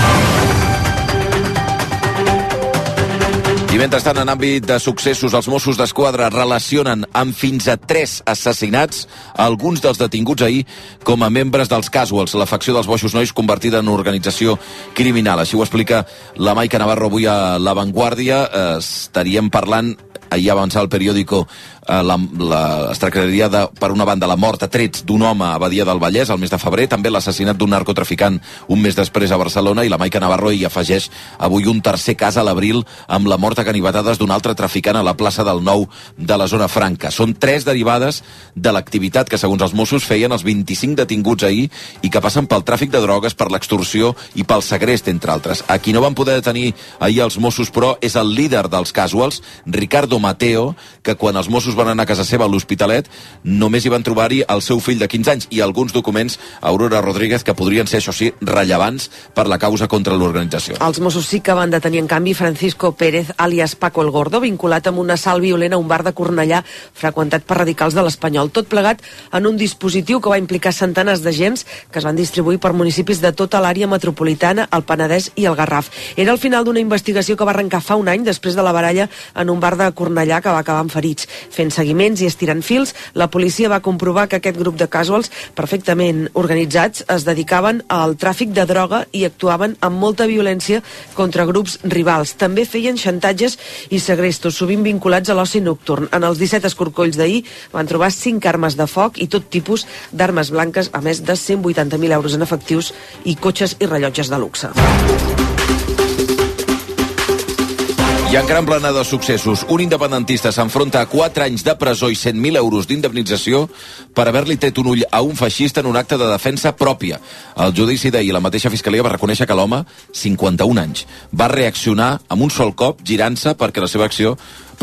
I mentrestant, en àmbit de successos, els Mossos d'Esquadra relacionen amb fins a 3 assassinats, alguns dels detinguts ahir com a membres dels Casuals, la facció dels Boixos Nois convertida en organització criminal. Així ho explica la Maica Navarro avui a La Vanguardia. Estaríem parlant, ahir avançar el periòdico, es tractaria de, per una banda, la mort a trets d'un home a Badia del Vallès el mes de febrer, també l'assassinat d'un narcotraficant un mes després a Barcelona, i la Maica Navarro hi afegeix avui un tercer cas a l'abril amb la mort a ganivetades d'un altre traficant a la plaça del Nou de la zona franca. Són 3 derivades de l'activitat que, segons els Mossos, feien els 25 detinguts ahir i que passen pel tràfic de drogues, per l'extorsió i pel segrest, entre altres. A qui no van poder detenir ahir els Mossos, però, és el líder dels Casuals, Ricardo Mateo, que quan els Mossos van anar a casa seva a l'Hospitalet només hi van trobar-hi el seu fill de 15 anys i alguns documents, Aurora Rodríguez, que podrien ser, això sí, rellevants per la causa contra l'organització. Els Mossos sí que van detenir, en canvi, Francisco Pérez, alias Paco el Gordo, vinculat amb un assalt violent a un bar de Cornellà freqüentat per radicals de l'Espanyol. Tot plegat en un dispositiu que va implicar centenars d'agents que es van distribuir per municipis de tota l'àrea metropolitana, el Penedès i el Garraf. Era el final d'una investigació que va arrencar fa un any després de la baralla en un bar de Cornellà que va acabar amb ferits. Fent fent seguiments i estirant fils, la policia va comprovar que aquest grup de casuals perfectament organitzats es dedicaven al tràfic de droga i actuaven amb molta violència contra grups rivals. També feien xantatges i segrestos, sovint vinculats a l'oci nocturn. En els 17 escorcolls d'ahir van trobar 5 armes de foc i tot tipus d'armes blanques, a més de 180.000 euros en efectius i cotxes i rellotges de luxe. I encara en plana de successos, un independentista s'enfronta a 4 anys de presó i 100.000 euros d'indemnització per haver-li tret un ull a un feixista en un acte de defensa pròpia. Al judici d'ahir, la mateixa fiscalia va reconèixer que l'home, 51 anys, va reaccionar amb un sol cop, girant-se perquè la seva acció,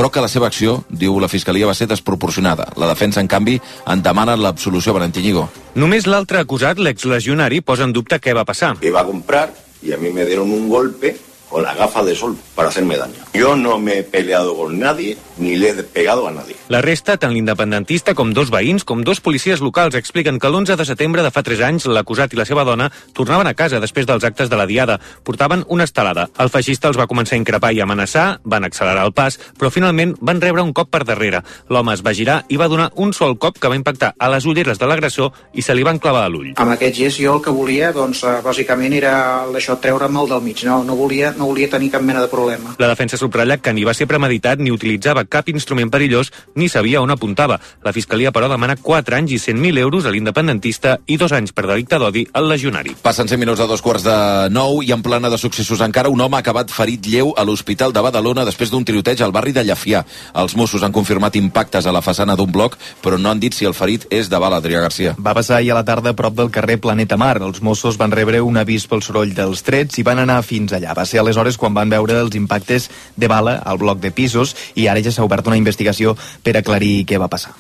diu la fiscalia, va ser desproporcionada. La defensa, en canvi, en demana l'absolució. Valentín Ñigo. Només l'altre acusat, l'exlegionari, posa en dubte què va passar. Iba a comprar y a mí me dieron un golpe con las gafas de sol para hacerme daño. Yo no me he peleado con nadie ni le he pegado a nadie. La resta, tant l'independentista com 2 veïns com 2 policies locals, expliquen que l'11 de setembre de fa 3 anys l'acusat i la seva dona tornaven a casa després dels actes de la Diada. Portaven una estelada. El feixista els va començar a increpar i amenaçar, van accelerar el pas, però finalment van rebre un cop per darrere. L'home es va girar i va donar un sol cop que va impactar a les ulleres de l'agressor i se li van clavar a l'ull. Amb aquest gest jo el que volia, bàsicament era això, treure'm el del mig. No volia tenir cap mena de problema. La defensa subratlla que ni va ser premeditat ni utilitzava cap instrument perillós ni sabia on apuntava. La fiscalia, però, demana 4 anys i 100.000 euros a l'independentista i 2 anys per delicte d'odi al legionari. Passen 100 minuts a 2:45 i en plana de successos encara un home ha acabat ferit lleu a l'Hospital de Badalona després d'un tiroteig al barri de Llafià. Els Mossos han confirmat impactes a la façana d'un bloc, però no han dit si el ferit és de bala. Adrià Garcia. Va passar ahir a la tarda a prop del carrer Planeta Mar. Els Mossos van rebre un avís pel soroll dels trets i van anar fins allà. Va ser aleshores quan van veure els impactes de bala al bloc de pisos i ara ja s'ha obert una investigació per aclarir què va passar.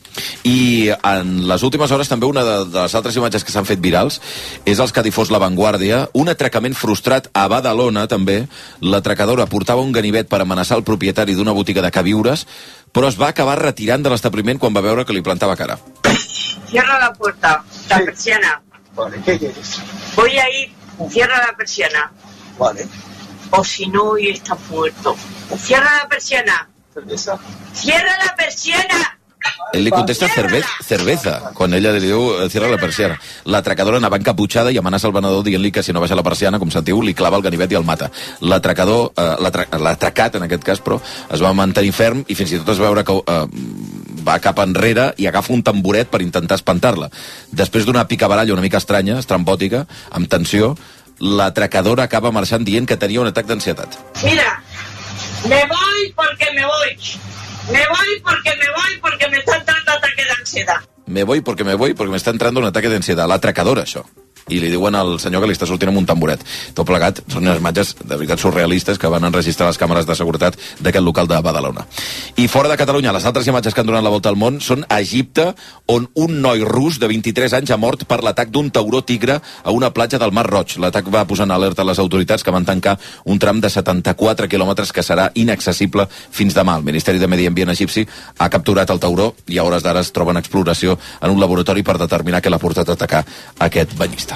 I en les últimes hores també una de les altres imatges que s'han fet virals és els que ha difós La Vanguardia, un atracament frustrat a Badalona també. L'atracadora portava un ganivet per amenaçar el propietari d'una botiga de queviures, però es va acabar retirant de l'establiment quan va veure que li plantava cara. Cierra la puerta, la persiana. Vale, ¿qué quieres? Voy a ir, cierra la persiana. Vale. O si no, hoy está muerto. Cierra la persiana. ¿Cerveza? Cierra la persiana. Ell li contesta cerveza, quan ella li diu cierra la persiana. L'atracadora anava encaputxada i amenaça el venedor dient-li que si no baixa la persiana, com sentiu, li clava el ganivet i el mata. L'atracador, l'atracat en aquest cas, però es va mantenir ferm i fins i tot es va veure que va cap enrere i agafa un tamboret per intentar espantar-la. Després d'una picabaralla una mica estranya, estrambòtica, amb tensió, l'atracadora acaba marxant dient que tenia un atac d'ansietat. Mira, me voy porque me voy. Me voy porque me está entrando ataque de ansiedad. Me voy porque me está entrando un ataque de ansiedad. L'atracadora, això. I li diuen al senyor que li està sortint amb un tamboret. Tot plegat són unes imatges de veritat surrealistes que van enregistrar les càmeres de seguretat d'aquest local de Badalona. I fora de Catalunya, les altres imatges que han donat la volta al món són a Egipte, on un noi rus de 23 anys ha mort per l'atac d'un tauró tigre a una platja del Mar Roig. L'atac va posar en alerta les autoritats que van tancar un tram de 74 quilòmetres que serà inaccessible fins demà. El Ministeri de Medi Ambient egipci ha capturat el tauró i a hores d'ara es troba en exploració en un laboratori per determinar què l'ha portat a atacar aquest banyista.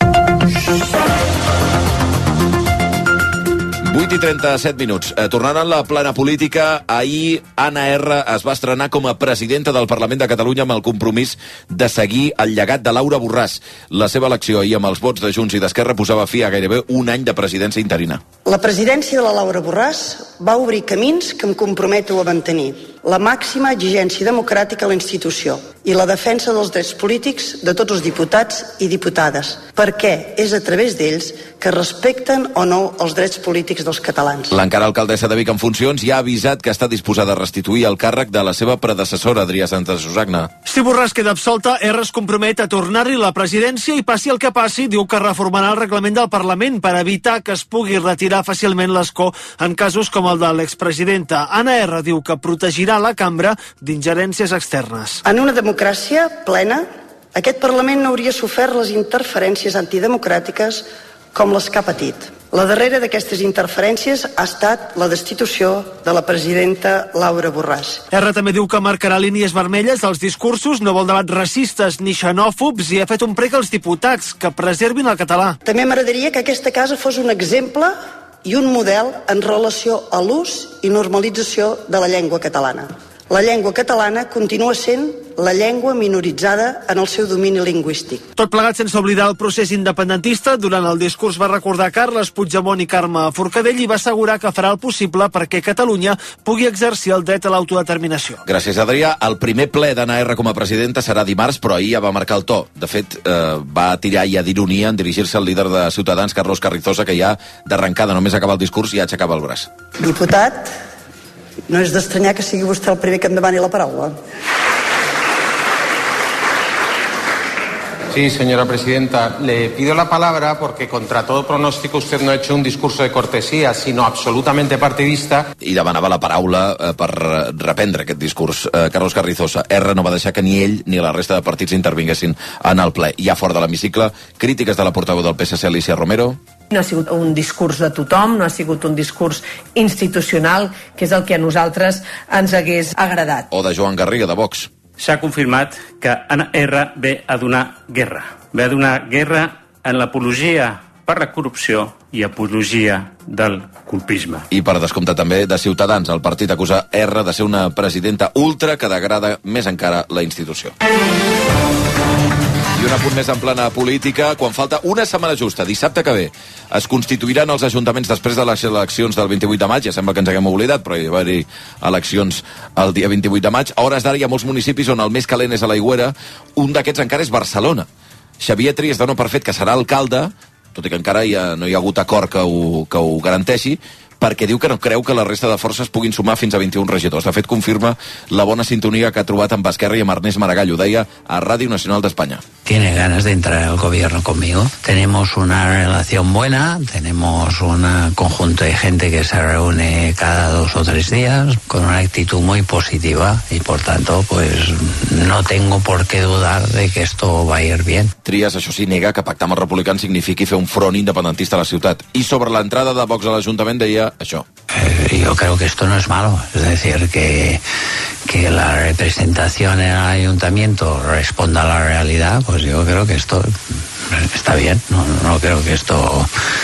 8:37 minuts. Tornant a la plana política, ahir Anna R. es va estrenar com a presidenta del Parlament de Catalunya amb el compromís de seguir el llegat de Laura Borràs. La seva elecció ahir amb els vots de Junts i d'Esquerra posava fi a gairebé un any de presidència interina. La presidència de la Laura Borràs va obrir camins que em comprometo a mantenir. La màxima exigència democràtica a la institució i la defensa dels drets polítics de tots els diputats i diputades, perquè és a través d'ells que respecten o no els drets polítics dels catalans. L'encara alcaldessa de Vic en funcions ja ha avisat que està disposada a restituir el càrrec de la seva predecessora, Adrià Santa Susagna. Si Borràs queda absolta, R es compromet a tornar-li la presidència i passi el que passi, diu que reformarà el reglament del Parlament per evitar que es pugui retirar fàcilment l'escó en casos com el de l'expresidenta. Anna R. diu que protegirà la cambra d'ingerències externes. En una democràcia plena, aquest Parlament no hauria sofert les interferències antidemocràtiques com les que ha patit. La darrera d'aquestes interferències ha estat la destitució de la presidenta Laura Borràs. R també diu que marcarà línies vermelles dels discursos, no vol debats racistes ni xenòfobs i ha fet un prec als diputats que preservin el català. També m'agradaria que aquesta casa fos un exemple i un model en relació a l'ús i normalització de la llengua catalana. La llengua catalana continua sent la llengua minoritzada en el seu domini lingüístic. Tot plegat sense oblidar el procés independentista. Durant el discurs va recordar Carles Puigdemont i Carme Forcadell i va assegurar que farà el possible perquè Catalunya pugui exercir el dret a l'autodeterminació. Gràcies, Adrià. El primer ple d'Anna R com a presidenta serà dimarts, però ahir ja va marcar el to. De fet, va tirar ja d'ironia en dirigir-se al líder de Ciutadans, Carlos Carrizosa, que ja d'arrencada, només acaba el discurs i ja aixecava el braç. Diputat, no és d'estranyar que sigui vostè el primer que em demani la paraula. Sí, señora presidenta, le pido la palabra porque contra todo pronóstico usted no ha hecho un discurso de cortesía, sino absolutamente partidista. I demanava la paraula per reprendre aquest discurs. Carlos Carrizosa, R no va deixar que ni ell ni la resta de partits intervinguessin en el ple. Ja fora de l'hemicicle, crítiques de la portaveu del PSC, Alicia Romero. No ha sigut un discurs de tothom, no ha sigut un discurs institucional, que és el que a nosaltres ens hagués agradat. O de Joan Garriga, de Vox. S'ha confirmat que Anna R ve a donar guerra. Ve a donar guerra en l'apologia per la corrupció i apologia del colpisme. I per descompte també de Ciutadans. El partit acusa R de ser una presidenta ultra que degrada més encara la institució. I un apunt més en plana política. Quan falta una setmana justa, dissabte que ve, es constituiran els ajuntaments després de les eleccions del 28 de maig. Ja sembla que ens haguem oblidat, però hi va haver eleccions el dia 28 de maig. A hores d'ara hi ha molts municipis on el més calent és a l'Aigüera. Un d'aquests encara és Barcelona. Xavier Trias dona per fet que serà alcalde, tot i que encara no hi ha hagut acord que ho garanteixi, perquè diu que no creu que la resta de forces puguin sumar fins a 21 regidors. De fet, confirma la bona sintonia que ha trobat amb Esquerra i amb Ernest Maragall. Ho deia a Ràdio Nacional d'Espanya. Tiene ganas de entrar al gobierno conmigo. Tenemos una relación buena, tenemos un conjunto de gente que se reúne cada 2 o 3 días con una actitud muy positiva y por tanto, pues no tengo por qué dudar de que esto va a ir bien. Trias, això sí, nega que pactar amb els republicans signifiqui fer un front independentista a la ciutat. I sobre l'entrada de Vox a l'Ajuntament deia això. Yo creo que esto no es malo, es decir, que la representación en el ayuntamiento responda a la realidad, pues yo creo que esto está bien, no creo que esto...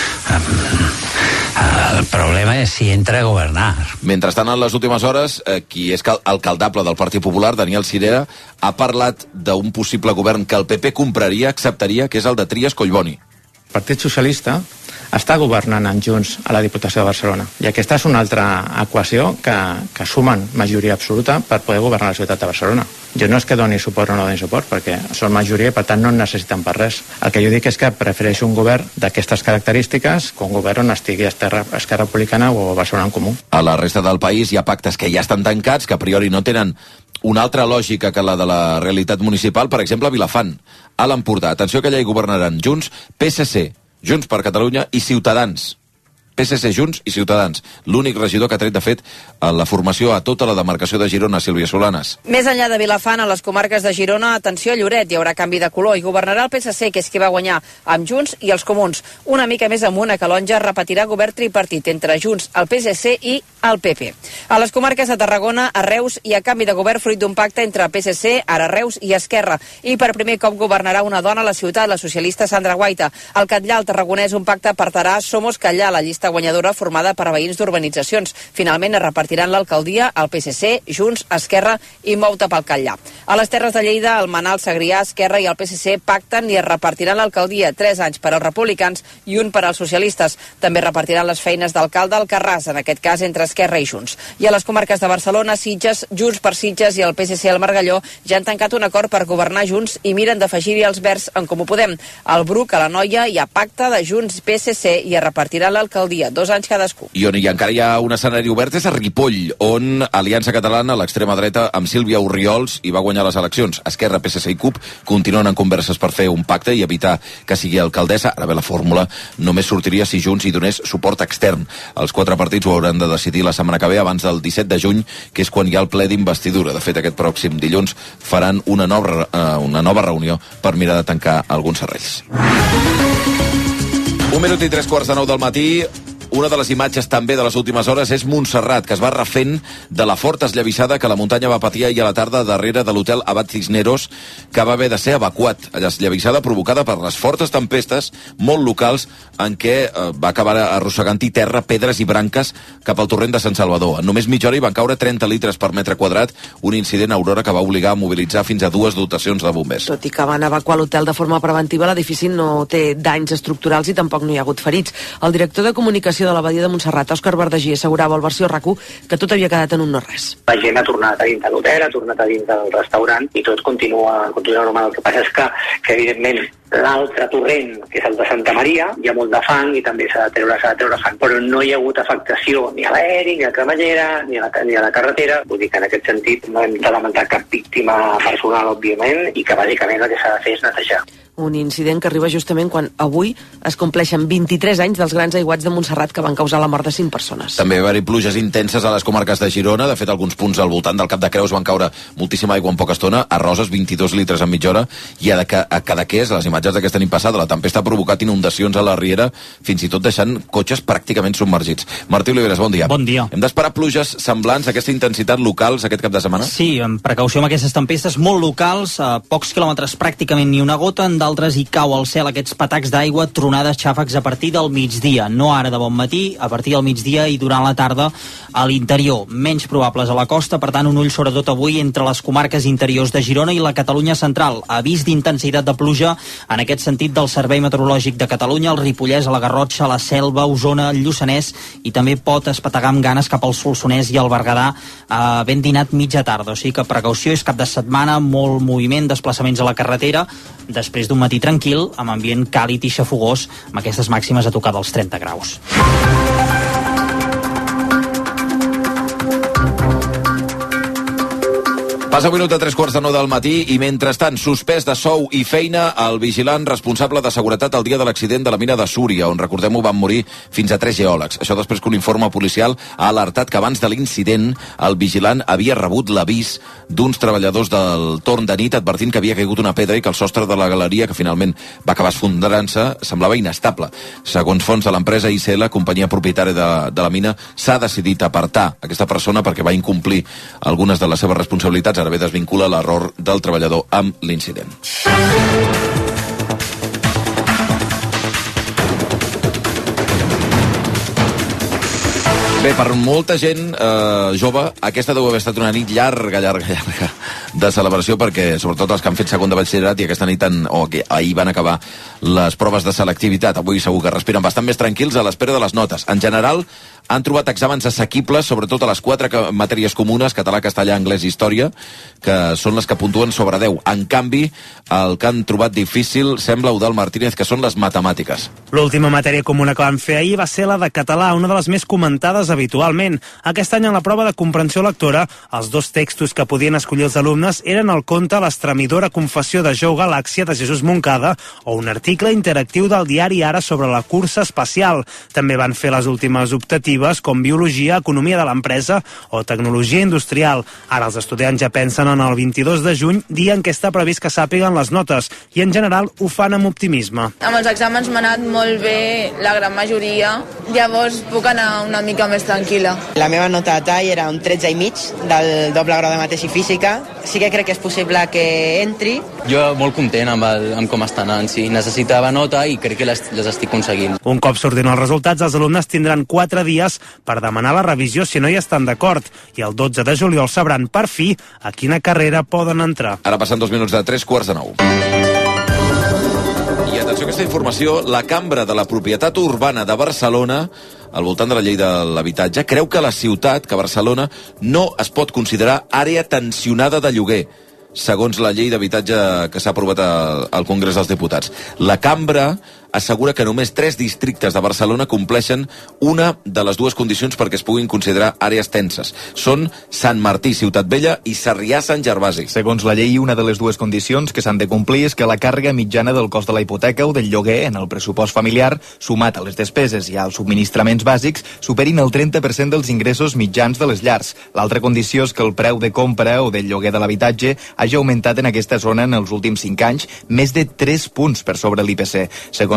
El problema és si entra a governar. Mentrestant, en les últimes hores, qui és alcaldable del Partit Popular, Daniel Sirera, ha parlat d'un possible govern que el PP compraria, acceptaria, que és el de Trias Collboni. El Partit Socialista està governant en Junts a la Diputació de Barcelona. I aquesta és una altra equació que sumen majoria absoluta per poder governar la ciutat de Barcelona. Jo no és que doni suport o no doni suport, perquè són majoria i per tant no en necessiten per res. El que jo dic és que prefereixo un govern d'aquestes característiques que un govern on estigui Esquerra Republicana o Barcelona en Comú. A la resta del país hi ha pactes que ja estan tancats, que a priori no tenen una altra lògica que la de la realitat municipal, per exemple, a Vilafant, a l'Empordà. Atenció que allà hi governaran Junts, PSC, Junts per Catalunya i Ciutadans. PSC, Junts i Ciutadans. L'únic regidor que ha tret, de fet, la formació a tota la demarcació de Girona, Sílvia Solanes. Més enllà de Vilafant, a les comarques de Girona, atenció a Lloret, hi haurà canvi de color i governarà el PSC, que és qui va guanyar amb Junts i els Comuns. Una mica més amunt, a Calonja repetirà govern tripartit entre Junts, el PSC i el PP. A les comarques de Tarragona, a Reus, hi ha canvi de govern fruit d'un pacte entre PSC, ara Reus i Esquerra. I per primer cop governarà una dona a la ciutat, la socialista Sandra Guaita. Al Catllà, el tarragonès, un pacte apartarà Somos Catllà, la llista guanyadora formada per veïns d'urbanitzacions. Finalment es repartiran l'alcaldia al PSC, Junts, Esquerra i Mouta pel Catllà. A les Terres de Lleida, el Manal, Segrià, Esquerra i el PSC pacten i es repartiran l'alcaldia, 3 anys per als republicans i un per als socialistes. També repartiran les feines d'alcalde al Carràs, en aquest cas entre Esquerra i Junts. I a les comarques de Barcelona, Sitges, Junts per Sitges i el PSC al Margalló ja han tancat un acord per governar Junts i miren d'afegir-hi els Verds en Comú Podem. Al Bruc, a la Noia, hi ha pacte de Junts, PSC i es repartiran l'alcaldia, 2 anys cadascú. I on encara hi ha un escenari obert és a Ripoll, on Aliança Catalana, l'extrema dreta, amb Sílvia Orriols, hi va guanyar les eleccions. Esquerra, PSC i CUP continuen en converses per fer un pacte i evitar que sigui alcaldessa. Ara bé, la fórmula només sortiria si Junts hi donés suport extern. Els 4 partits ho hauran de decidir la setmana que ve, abans del 17 de juny, que és quan hi ha el ple d'investidura. De fet, aquest pròxim dilluns faran una nova reunió per mirar de tancar alguns serrells. 1 minut i 3 quarts de 9 del matí. una de les imatges també de les últimes hores és Montserrat, que es va refent de la forta esllavissada que la muntanya va patir ahir a la tarda darrere de l'hotel Abad Cisneros, que va haver de ser evacuat. L'esllavissada provocada per les fortes tempestes molt locals en què va acabar arrossegant-hi terra, pedres i branques cap al torrent de Sant Salvador. En només mitja hora hi van caure 30 litres per metre quadrat, un incident a Aurora que va obligar a mobilitzar fins a 2 dotacions de bombers. Tot i que van evacuar l'hotel de forma preventiva, l'edifici no té danys estructurals i tampoc no hi ha hagut ferits. El director de comunicació de l'Abadia de Montserrat, Òscar Verdagí, assegurava al versió RAC1 que tot havia quedat en un no-res. La gent ha tornat a dins de l'hotel, ha tornat a dins del restaurant i tot continua normal. El que passa és que evidentment, l'altre torrent, que és el de Santa Maria, hi ha molt de fang i també s'ha de treure fang, però no hi ha hagut afectació ni a l'aeri, ni a la cremallera, ni a la carretera. Vull dir que en aquest sentit no hem de lamentar cap víctima personal, òbviament, i que bàsicament el que s'ha de fer és netejar. Un incident que arriba justament quan avui es compleixen 23 anys dels grans aiguats de Montserrat que van causar la mort de 5 persones. També va haver pluges intenses a les comarques de Girona. De fet, alguns punts al voltant del Cap de Creus van caure moltíssima aigua en poca estona. A Roses, 22 litres en mitja hora. I a Cadaqués, les imatges d'aquesta nit passada, la tempesta ha provocat inundacions a la riera, fins i tot deixant cotxes pràcticament submergits. Martí Oliveres, bon dia. Bon dia. Hem d'esperar pluges semblants a aquesta intensitat locals aquest cap de setmana? Sí, amb precaució amb aquestes tempestes molt locals, a pocs quilòmetres pràcticament ni una gota, en d'altres hi cau al cel aquests patacs d'aigua, tronades, xàfecs a partir del migdia, no ara de bon matí, a partir del migdia i durant la tarda a l'interior, menys probables a la costa, per tant un ull sobretot avui entre les comarques interiors de Girona i la Catalunya central. Avís d'intensitat de pluja en aquest sentit del Servei Meteorològic de Catalunya, el Ripollès, a la Garrotxa, la Selva, Osona, el Lluçanès, i també pot espetegar amb ganes cap al Solsonès i al Berguedà ben dinat mitja tarda, o sigui que precaució, és cap de setmana, molt moviment, desplaçaments a la carretera, després d'un matí tranquil, amb ambient càlid i xafogós, amb aquestes màximes a tocar dels 30 graus. Passa un minut a 3:45 del matí i, mentrestant, suspès de sou i feina el vigilant responsable de seguretat el dia de l'accident de la mina de Súria, on, recordem-ho, van morir fins a 3 geòlegs. Això després que un informe policial ha alertat que abans de l'incident el vigilant havia rebut l'avís d'uns treballadors del torn de nit advertint que havia caigut una pedra i que el sostre de la galeria, que finalment va acabar esfondrant-se, semblava inestable. Segons fonts de l'empresa ICL, companyia propietària de la mina, s'ha decidit apartar aquesta persona perquè va incomplir algunes de les seves responsabilitats. Ara bé, desvincula l'error del treballador amb l'incident. Bé, per molta gent jove, aquesta deu haver estat una nit llarga de celebració, perquè sobretot els que han fet segon de batxillerat i aquesta nit ahir van acabar les proves de selectivitat. Avui segur que respiren bastant més tranquils a l'espera de les notes. En general, han trobat exàmens assequibles, sobretot a les 4 matèries comunes, català, castellà, anglès i història, que són les que puntuen sobre 10. En canvi, el que han trobat difícil, sembla, Eudald Martínez, que són les matemàtiques. L'última matèria comuna que van fer ahir va ser la de català, una de les més comentades habitualment. Aquest any, en la prova de comprensió lectora, els 2 textos que podien escollir els alumnes eren el conte L'estremidora confessió de Jou Galàxia de Jesús Moncada o un article interactiu del diari Ara sobre la cursa espacial. També van fer les últimes optatives com biologia, economia de l'empresa o tecnologia industrial. Ara els estudiants ja pensen en el 22 de juny, dia en què està previst que sàpiguen les notes, i en general ho fan amb optimisme. Amb els exàmens m'ha anat molt bé la gran majoria, llavors puc anar una mica més tranquil·la. La meva nota de tall era un 13,5 del doble grau de mateix i física. Sí que crec que és possible que entri. Jo molt content amb com està anant, sí. Necessitava nota i crec que les estic aconseguint. Un cop surtin els resultats, els alumnes tindran 4 dies per demanar la revisió si no hi estan d'acord, i el 12 de juliol sabran per fi a quina carrera poden entrar. Ara passen 2 minuts de 3:45. I atenció a aquesta informació, la Cambra de la Propietat Urbana de Barcelona, al voltant de la llei de l'habitatge, creu que la ciutat, que Barcelona, no es pot considerar àrea tensionada de lloguer, segons la llei d'habitatge que s'ha aprovat al Congrés dels Diputats. La Cambra assegura que només 3 districtes de Barcelona compleixen una de les 2 condicions perquè es puguin considerar àrees tenses. Són Sant Martí, Ciutat Vella, i Sarrià-Sant Gervasi. Segons la llei, una de les 2 condicions que s'han de complir és que la càrrega mitjana del cost de la hipoteca o del lloguer en el pressupost familiar, sumat a les despeses i als subministraments bàsics, superin el 30% dels ingressos mitjans de les llars. L'altra condició és que el preu de compra o del lloguer de l'habitatge hagi augmentat en aquesta zona en els últims 5 anys més de 3 punts per sobre l'IPC. Segons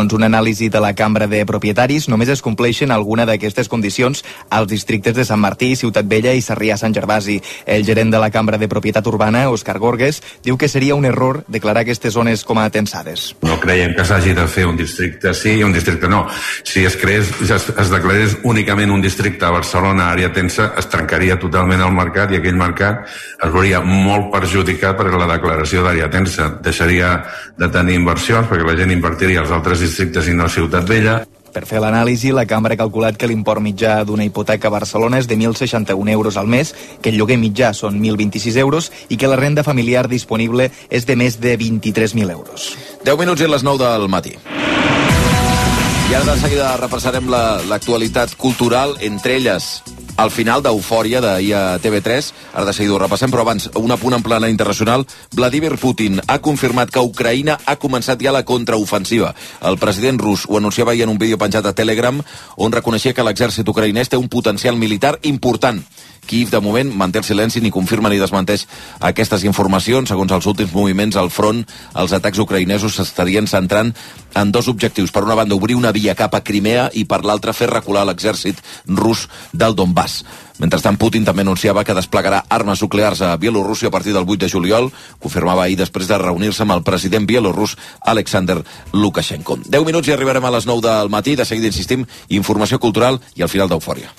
Segons una anàlisi de la Cambra de Propietaris, només es compleixen alguna d'aquestes condicions als districtes de Sant Martí, Ciutat Vella i Sarrià-Sant Gervasi. El gerent de la Cambra de Propietat Urbana, Òscar Gorgues, diu que seria un error declarar aquestes zones com a tensades. No creiem que s'hagi de fer un districte sí i un districte no. Si es declarés únicament un districte a Barcelona, àrea tensa, es trencaria totalment el mercat i aquell mercat es veuria molt perjudicat per la declaració d'àrea tensa. Deixaria de tenir inversions perquè la gent invertiria als altres districtes i no a Ciutat Vella. Per fer l'anàlisi, la Cambra ha calculat que l'import mitjà d'una hipoteca a Barcelona és de 1.061 euros al mes, que el lloguer mitjà són 1.026 euros i que la renda familiar disponible és de més de 23.000 euros. 10 minuts i les 9 del matí. I ara de seguida repassarem l'actualitat cultural, entre elles al final d'Eufòria d'ahir a TV3. Ara de seguida ho repassem, però abans, un apunt en plana internacional. Vladimir Putin ha confirmat que Ucraïna ha començat ja la contraofensiva. El president rus ho anunciava ahir en un vídeo penjat a Telegram, on reconeixia que l'exèrcit ucraïnès té un potencial militar important. Kíev, de moment, manté el silenci, ni confirma ni desmenteix aquestes informacions. Segons els últims moviments al front, els atacs ucraïnesos s'estarien centrant en dos objectius. Per una banda, obrir una via cap a Crimea i per l'altra, fer recular l'exèrcit rus del Donbass. Mentrestant, Putin també anunciava que desplegarà armes nuclears a Bielorússia a partir del 8 de juliol. Confirmava ahir després de reunir-se amb el president bielorús Alexander Lukashenko. 10 minuts i arribarem a les 9 del matí. De seguida, insistim, informació cultural i al final d'Eufòria.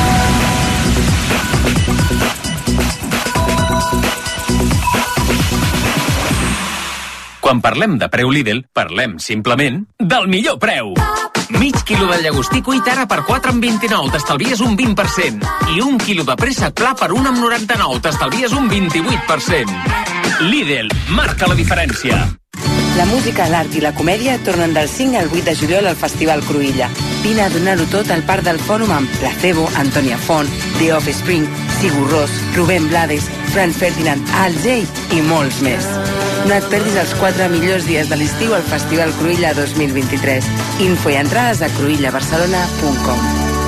Quan parlem de preu Lidl, parlem simplement del millor preu. Mig quilo de llagostí cuit ara per 4,29, t'estalvies un 20%. I un quilo de préssec pla per 1,99, t'estalvies un 28%. Lidl, marca la diferència. La música, l'art i la comèdia tornen del 5 al 8 de juliol al Festival Cruïlla. Vine a donar-ho tot al Parc del Fòrum amb Placebo, Antònia Font, The Offspring, Sigur Rós, Rubén Blades, Franz Ferdinand, Al Jay i molts més. No et perdis els 4 millors dies de l'estiu al Festival Cruïlla 2023. Info i entrades a cruïllabarcelona.com.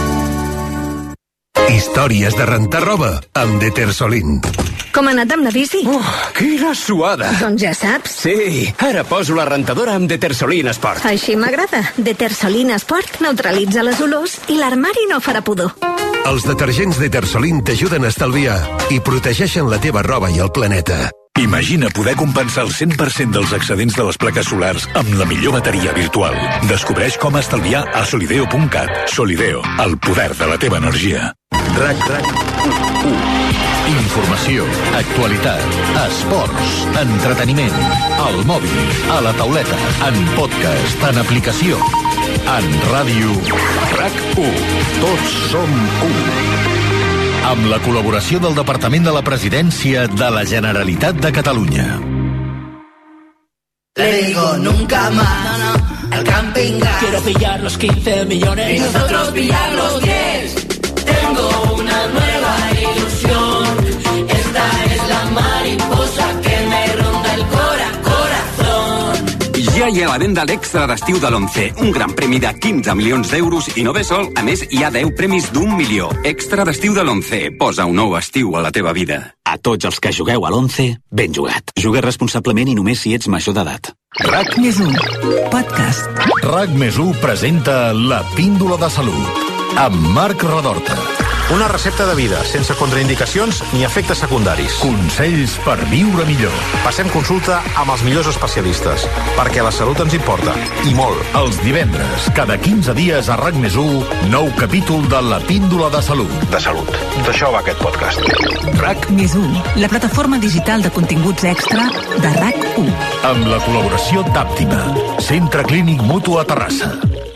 Històries de rentar roba amb Detersolin. Com ha anat amb la bici? Quina suada! Doncs ja saps. Sí, ara poso la rentadora amb Detersolin Sport. Així m'agrada. Detersolin Sport neutralitza les olors i l'armari no farà pudor. Els detergents Detersolin t'ajuden a estalviar i protegeixen la teva roba i el planeta. Imagina poder compensar el 100% dels excedents de les plaques solars amb la millor bateria virtual. Descobreix com estalviar a solideo.cat. Solideo, el poder de la teva energia. Informació, actualitat, esports, entreteniment, al mòbil, a la tauleta, en podcast, en aplicació, en ràdio, RAC1. Tots som 1. Amb la col·laboració del Departament de la Presidència de la Generalitat de Catalunya. Le digo nunca más al camping gas. Quiero pillar los 15 millones y nosotros pillar los 10. Tengo una nueva ilusión. Esta es la mariposa que me ronda el corazón. Ja hi ha a la venda l'extra d'estiu de l'11. Un gran premi de 15 milions d'euros i no ve sol. A més, hi ha 10 premis d'1 milió. Extra d'estiu de l'11. Posa un nou estiu a la teva vida. A tots els que jugueu a l'11, ben jugat. Juga responsablement i només si ets major d'edat. RAC+1, podcast. RAC+1 presenta La Píndola de Salut, amb Marc Redorta. Una recepta de vida, sense contraindicacions ni efectes secundaris. Consells per viure millor. Passem consulta amb els millors especialistes, perquè la salut ens importa, i molt. Els divendres, cada 15 dies a RAC+1, nou capítol de La Píndola de Salut. De salut. D'això va aquest podcast. RAC+1, la plataforma digital de continguts extra de RAC1. Amb la col·laboració d'Àptima, Centre Clínic Mutu a Terrassa.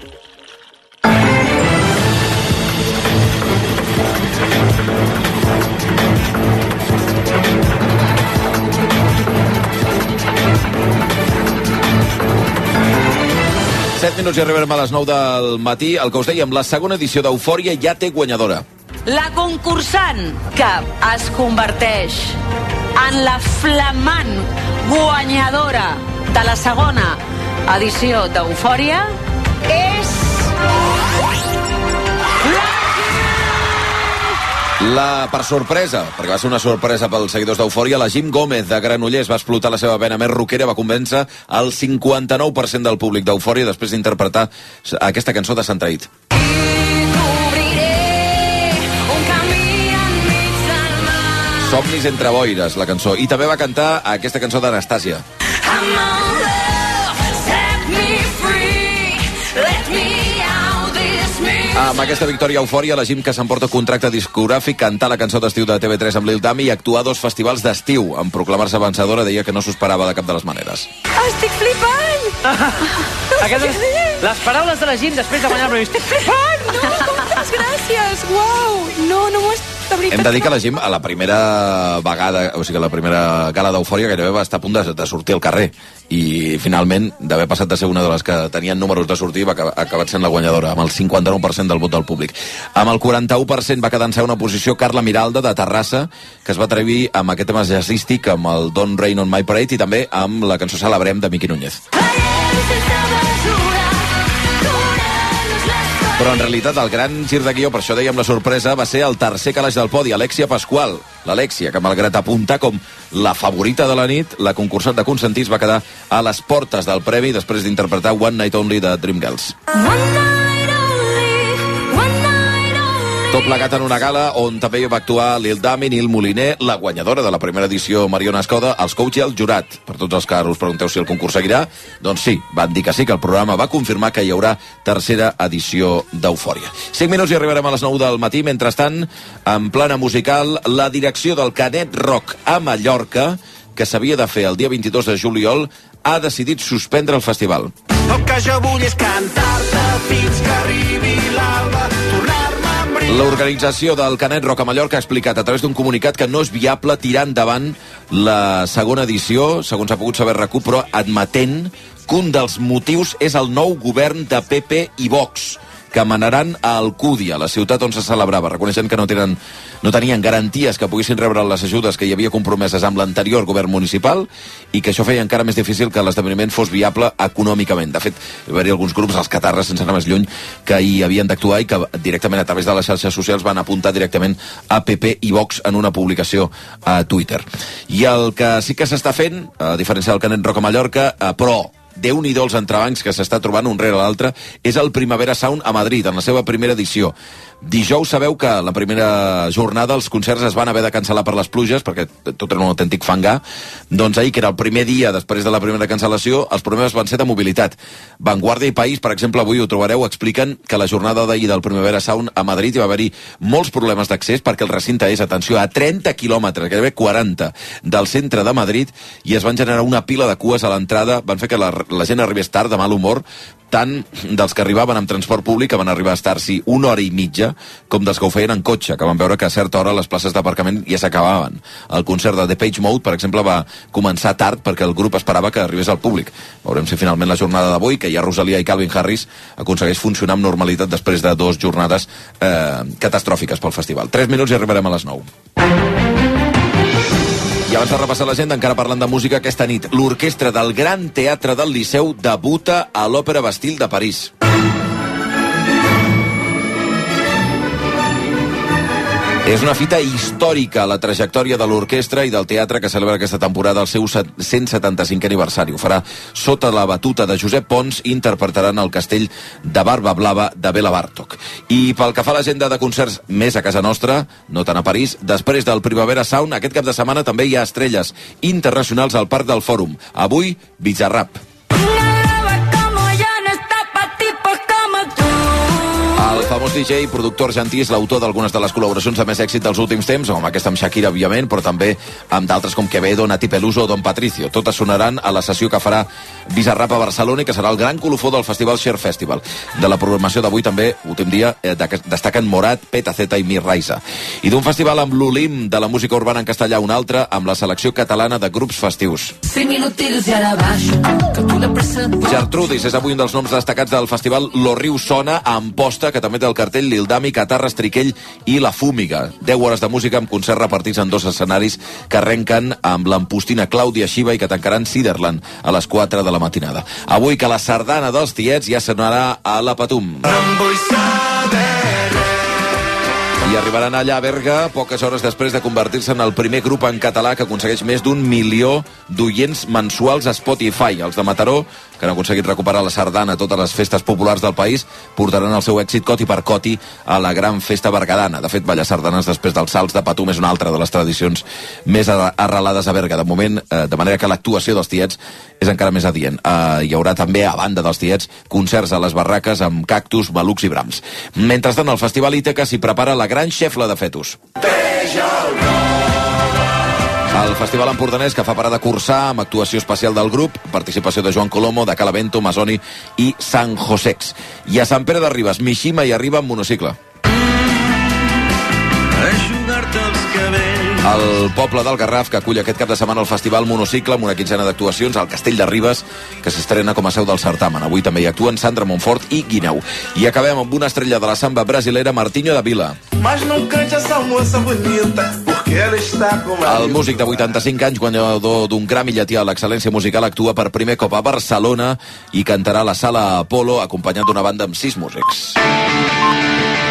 Minuts i arribarem a les 9 del matí. El que us dèiem, la segona edició d'Eufòria ja té guanyadora. La concursant que es converteix en la flamant guanyadora de la segona edició d'Eufòria és... Per sorpresa, perquè va ser una sorpresa pels seguidors d'Eufòria, la Jim Gómez de Granollers va explotar la seva vena més rockera, va convèncer el 59% del públic d'Eufòria després d'interpretar aquesta cançó de Santa It. Somnis entre boires, la cançó. I també va cantar aquesta cançó d'Anastàsia. Amb aquesta victòria Eufòria, la Jim, que s'emporta contracte discogràfic, cantar la cançó d'estiu de TV3 amb Lil Dami i actuar a 2 festivals d'estiu. En proclamar-se vencedora, deia que no s'ho esperava de cap de les maneres. Estic flipant! Les paraules de la Jim després de guanyar el premi. Estic flipant! No, moltes gràcies! Uau! No m'ho estic... Hem de dir que la Jim, a la primera vegada, o sigui, a la primera gala d'Eufòria, gairebé va estar a punt de sortir al carrer. I finalment, d'haver passat de ser una de les que tenien números de sortir, va acabar sent la guanyadora, amb el 59% del vot del públic. Amb el 41% va quedar en segona posició Carla Miralda, de Terrassa, que es va atrevir amb aquest tema jazzístic, amb el Don't Rain on My Parade, i també amb la cançó Celebrem, de Miqui Núñez. Però en realitat el gran gir de guió, per això dèiem la sorpresa, va ser el tercer calaix del podi, Alexia Pascual. L'Alexia, que malgrat apuntar com la favorita de la nit, la concursant de Consentits va quedar a les portes del premi després d'interpretar One Night Only de Dreamgirls. Tot plegat en una gala on també va actuar Lil Dami, Nil Moliner, la guanyadora de la primera edició, Mariona Escoda, els coach i el jurat. Per tots els que us pregunteu si el concurs seguirà, doncs sí, van dir que sí, que el programa va confirmar que hi haurà tercera edició d'Eufòria. 5 minuts i arribarem a les 9 del matí. Mentrestant, en plana musical, la direcció del Canet Rock a Mallorca, que s'havia de fer el dia 22 de juliol, ha decidit suspendre el festival. El que jo vull és cantar-te fins que arribi l'alba, L'organització del Canet Rock a Mallorca ha explicat a través d'un comunicat que no és viable tirar endavant la segona edició, segons ha pogut saber RAC1, però admetent que un dels motius és el nou govern de PP i Vox, que manaran a Alcúdia, la ciutat on se celebrava, reconeixent que no tenien garanties que poguessin rebre les ajudes que hi havia compromeses amb l'anterior govern municipal i que això feia encara més difícil que l'esdeveniment fos viable econòmicament. De fet, hi va haver alguns grups, els catarres, sense anar més lluny, que hi havien d'actuar i que directament a través de les xarxes socials van apuntar directament a PP i Vox en una publicació a Twitter. I el que sí que s'està fent, a diferència del Canet Rock a Mallorca, però Déu-n'hi-do els entrebancs que s'està trobant un rere l'altre, és el Primavera Sound a Madrid, en la seva primera edició. Dijous sabeu que la primera jornada els concerts es van haver de cancel·lar per les pluges, perquè tot era un autèntic fangar. Doncs ahir, que era el primer dia després de la primera cancel·lació, els problemes van ser de mobilitat. Vanguardia i País, per exemple, avui ho trobareu, expliquen que la jornada d'ahir del Primavera Sound a Madrid hi va haver-hi molts problemes d'accés, perquè el recinte és, atenció, a 30 quilòmetres, gairebé 40, del centre de Madrid, i es van generar una pila de cues a l'entrada, van fer que la gent arribés tard, de mal humor, tant dels que arribaven amb transport públic, que van arribar a estar-s'hi 1 hora i mitja, com dels que ho feien en cotxe, que van veure que a certa hora les places d'aparcament ja s'acabaven. El concert de Depeche Mode, per exemple, va començar tard perquè el grup esperava que arribés al públic. Veurem si finalment la jornada d'avui, que ja Rosalia i Calvin Harris, aconsegueix funcionar amb normalitat després de 2 jornades catastròfiques pel festival. 3 minuts i arribarem a les 9. I abans de repassar l'agenda, encara parlant de música, aquesta nit l'orquestra del Gran Teatre del Liceu debuta a l'Òpera Bastille de París. És una fita històrica a la trajectòria de l'orquestra i del teatre que celebra aquesta temporada el seu 175è aniversari. Ho farà sota la batuta de Josep Pons i interpretaran el castell de Barba Blava de Bela Bartók. I pel que fa a l'agenda de concerts més a casa nostra, no tant a París, després del Primavera Sound, aquest cap de setmana també hi ha estrelles internacionals al Parc del Fòrum. Avui, Bizarrap. El famós DJ i productor argentí és l'autor d'algunes de les col·laboracions de més èxit dels últims temps, com aquesta amb Shakira, òbviament, però també amb d'altres com Quevedo, Nati Peluso o Don Patricio. Totes sonaran a la sessió que farà Bizarrap a Barcelona i que serà el gran colofó del festival Share Festival. De la programació d'avui també, últim dia, destaquen Morat, Petaceta i Mir Raiza. I d'un festival amb l'Olim de la música urbana en castellà, un altre amb la selecció catalana de grups festius. Gertrudis és avui un dels noms destacats del festival Lo Riu Sona a Amposta, que també té el cartell Lil Dami, Catarres, Triquell i La Fúmiga. 10 hores de música amb concerts repartits en 2 escenaris que arrenquen amb l'ampostina Clàudia Xiva i que tancaran Ciderland a les 4 de la matinada. Avui que la sardana dels tiets ja sonarà a la Patum. I arribaran allà a Berga poques hores després de convertir-se en el primer grup en català que aconsegueix més d'1 milió d'oients mensuals a Spotify. Els de Mataró, que han aconseguit recuperar la sardana a totes les festes populars del país, portaran el seu èxit coti per coti a la gran festa bergadana. De fet, ballar sardanes després dels salts de Patum és una altra de les tradicions més arrelades a Berga. De moment, de manera que l'actuació dels tiets és encara més adient. Hi haurà també, a banda dels tiets, concerts a les barraques amb cactus, malucs i brams. Mentrestant, al Festival Ítaca s'hi prepara la gran xefla de fetus. El Festival Empordanès, que fa parada Cursà amb actuació especial del grup, participació de Joan Colomo, de Calavento, Masoni i San Josex. I a Sant Pere de Ribes, Mishima hi arriba amb monocicle. El poble del Garraf, que acull aquest cap de setmana el Festival Monocicle amb una quinzena d'actuacions al Castell de Ribes, que s'estrena com a seu del certamen. Avui també hi actuen Sandra Montfort i Guineu. I acabem amb una estrella de la samba brasilera, Martinho da Vila. El músic de 85 anys, guanyador d'un Grammy llatí a l'excel·lència musical, actua per primer cop a Barcelona i cantarà a la Sala Apolo acompanyat d'una banda amb 6 músics.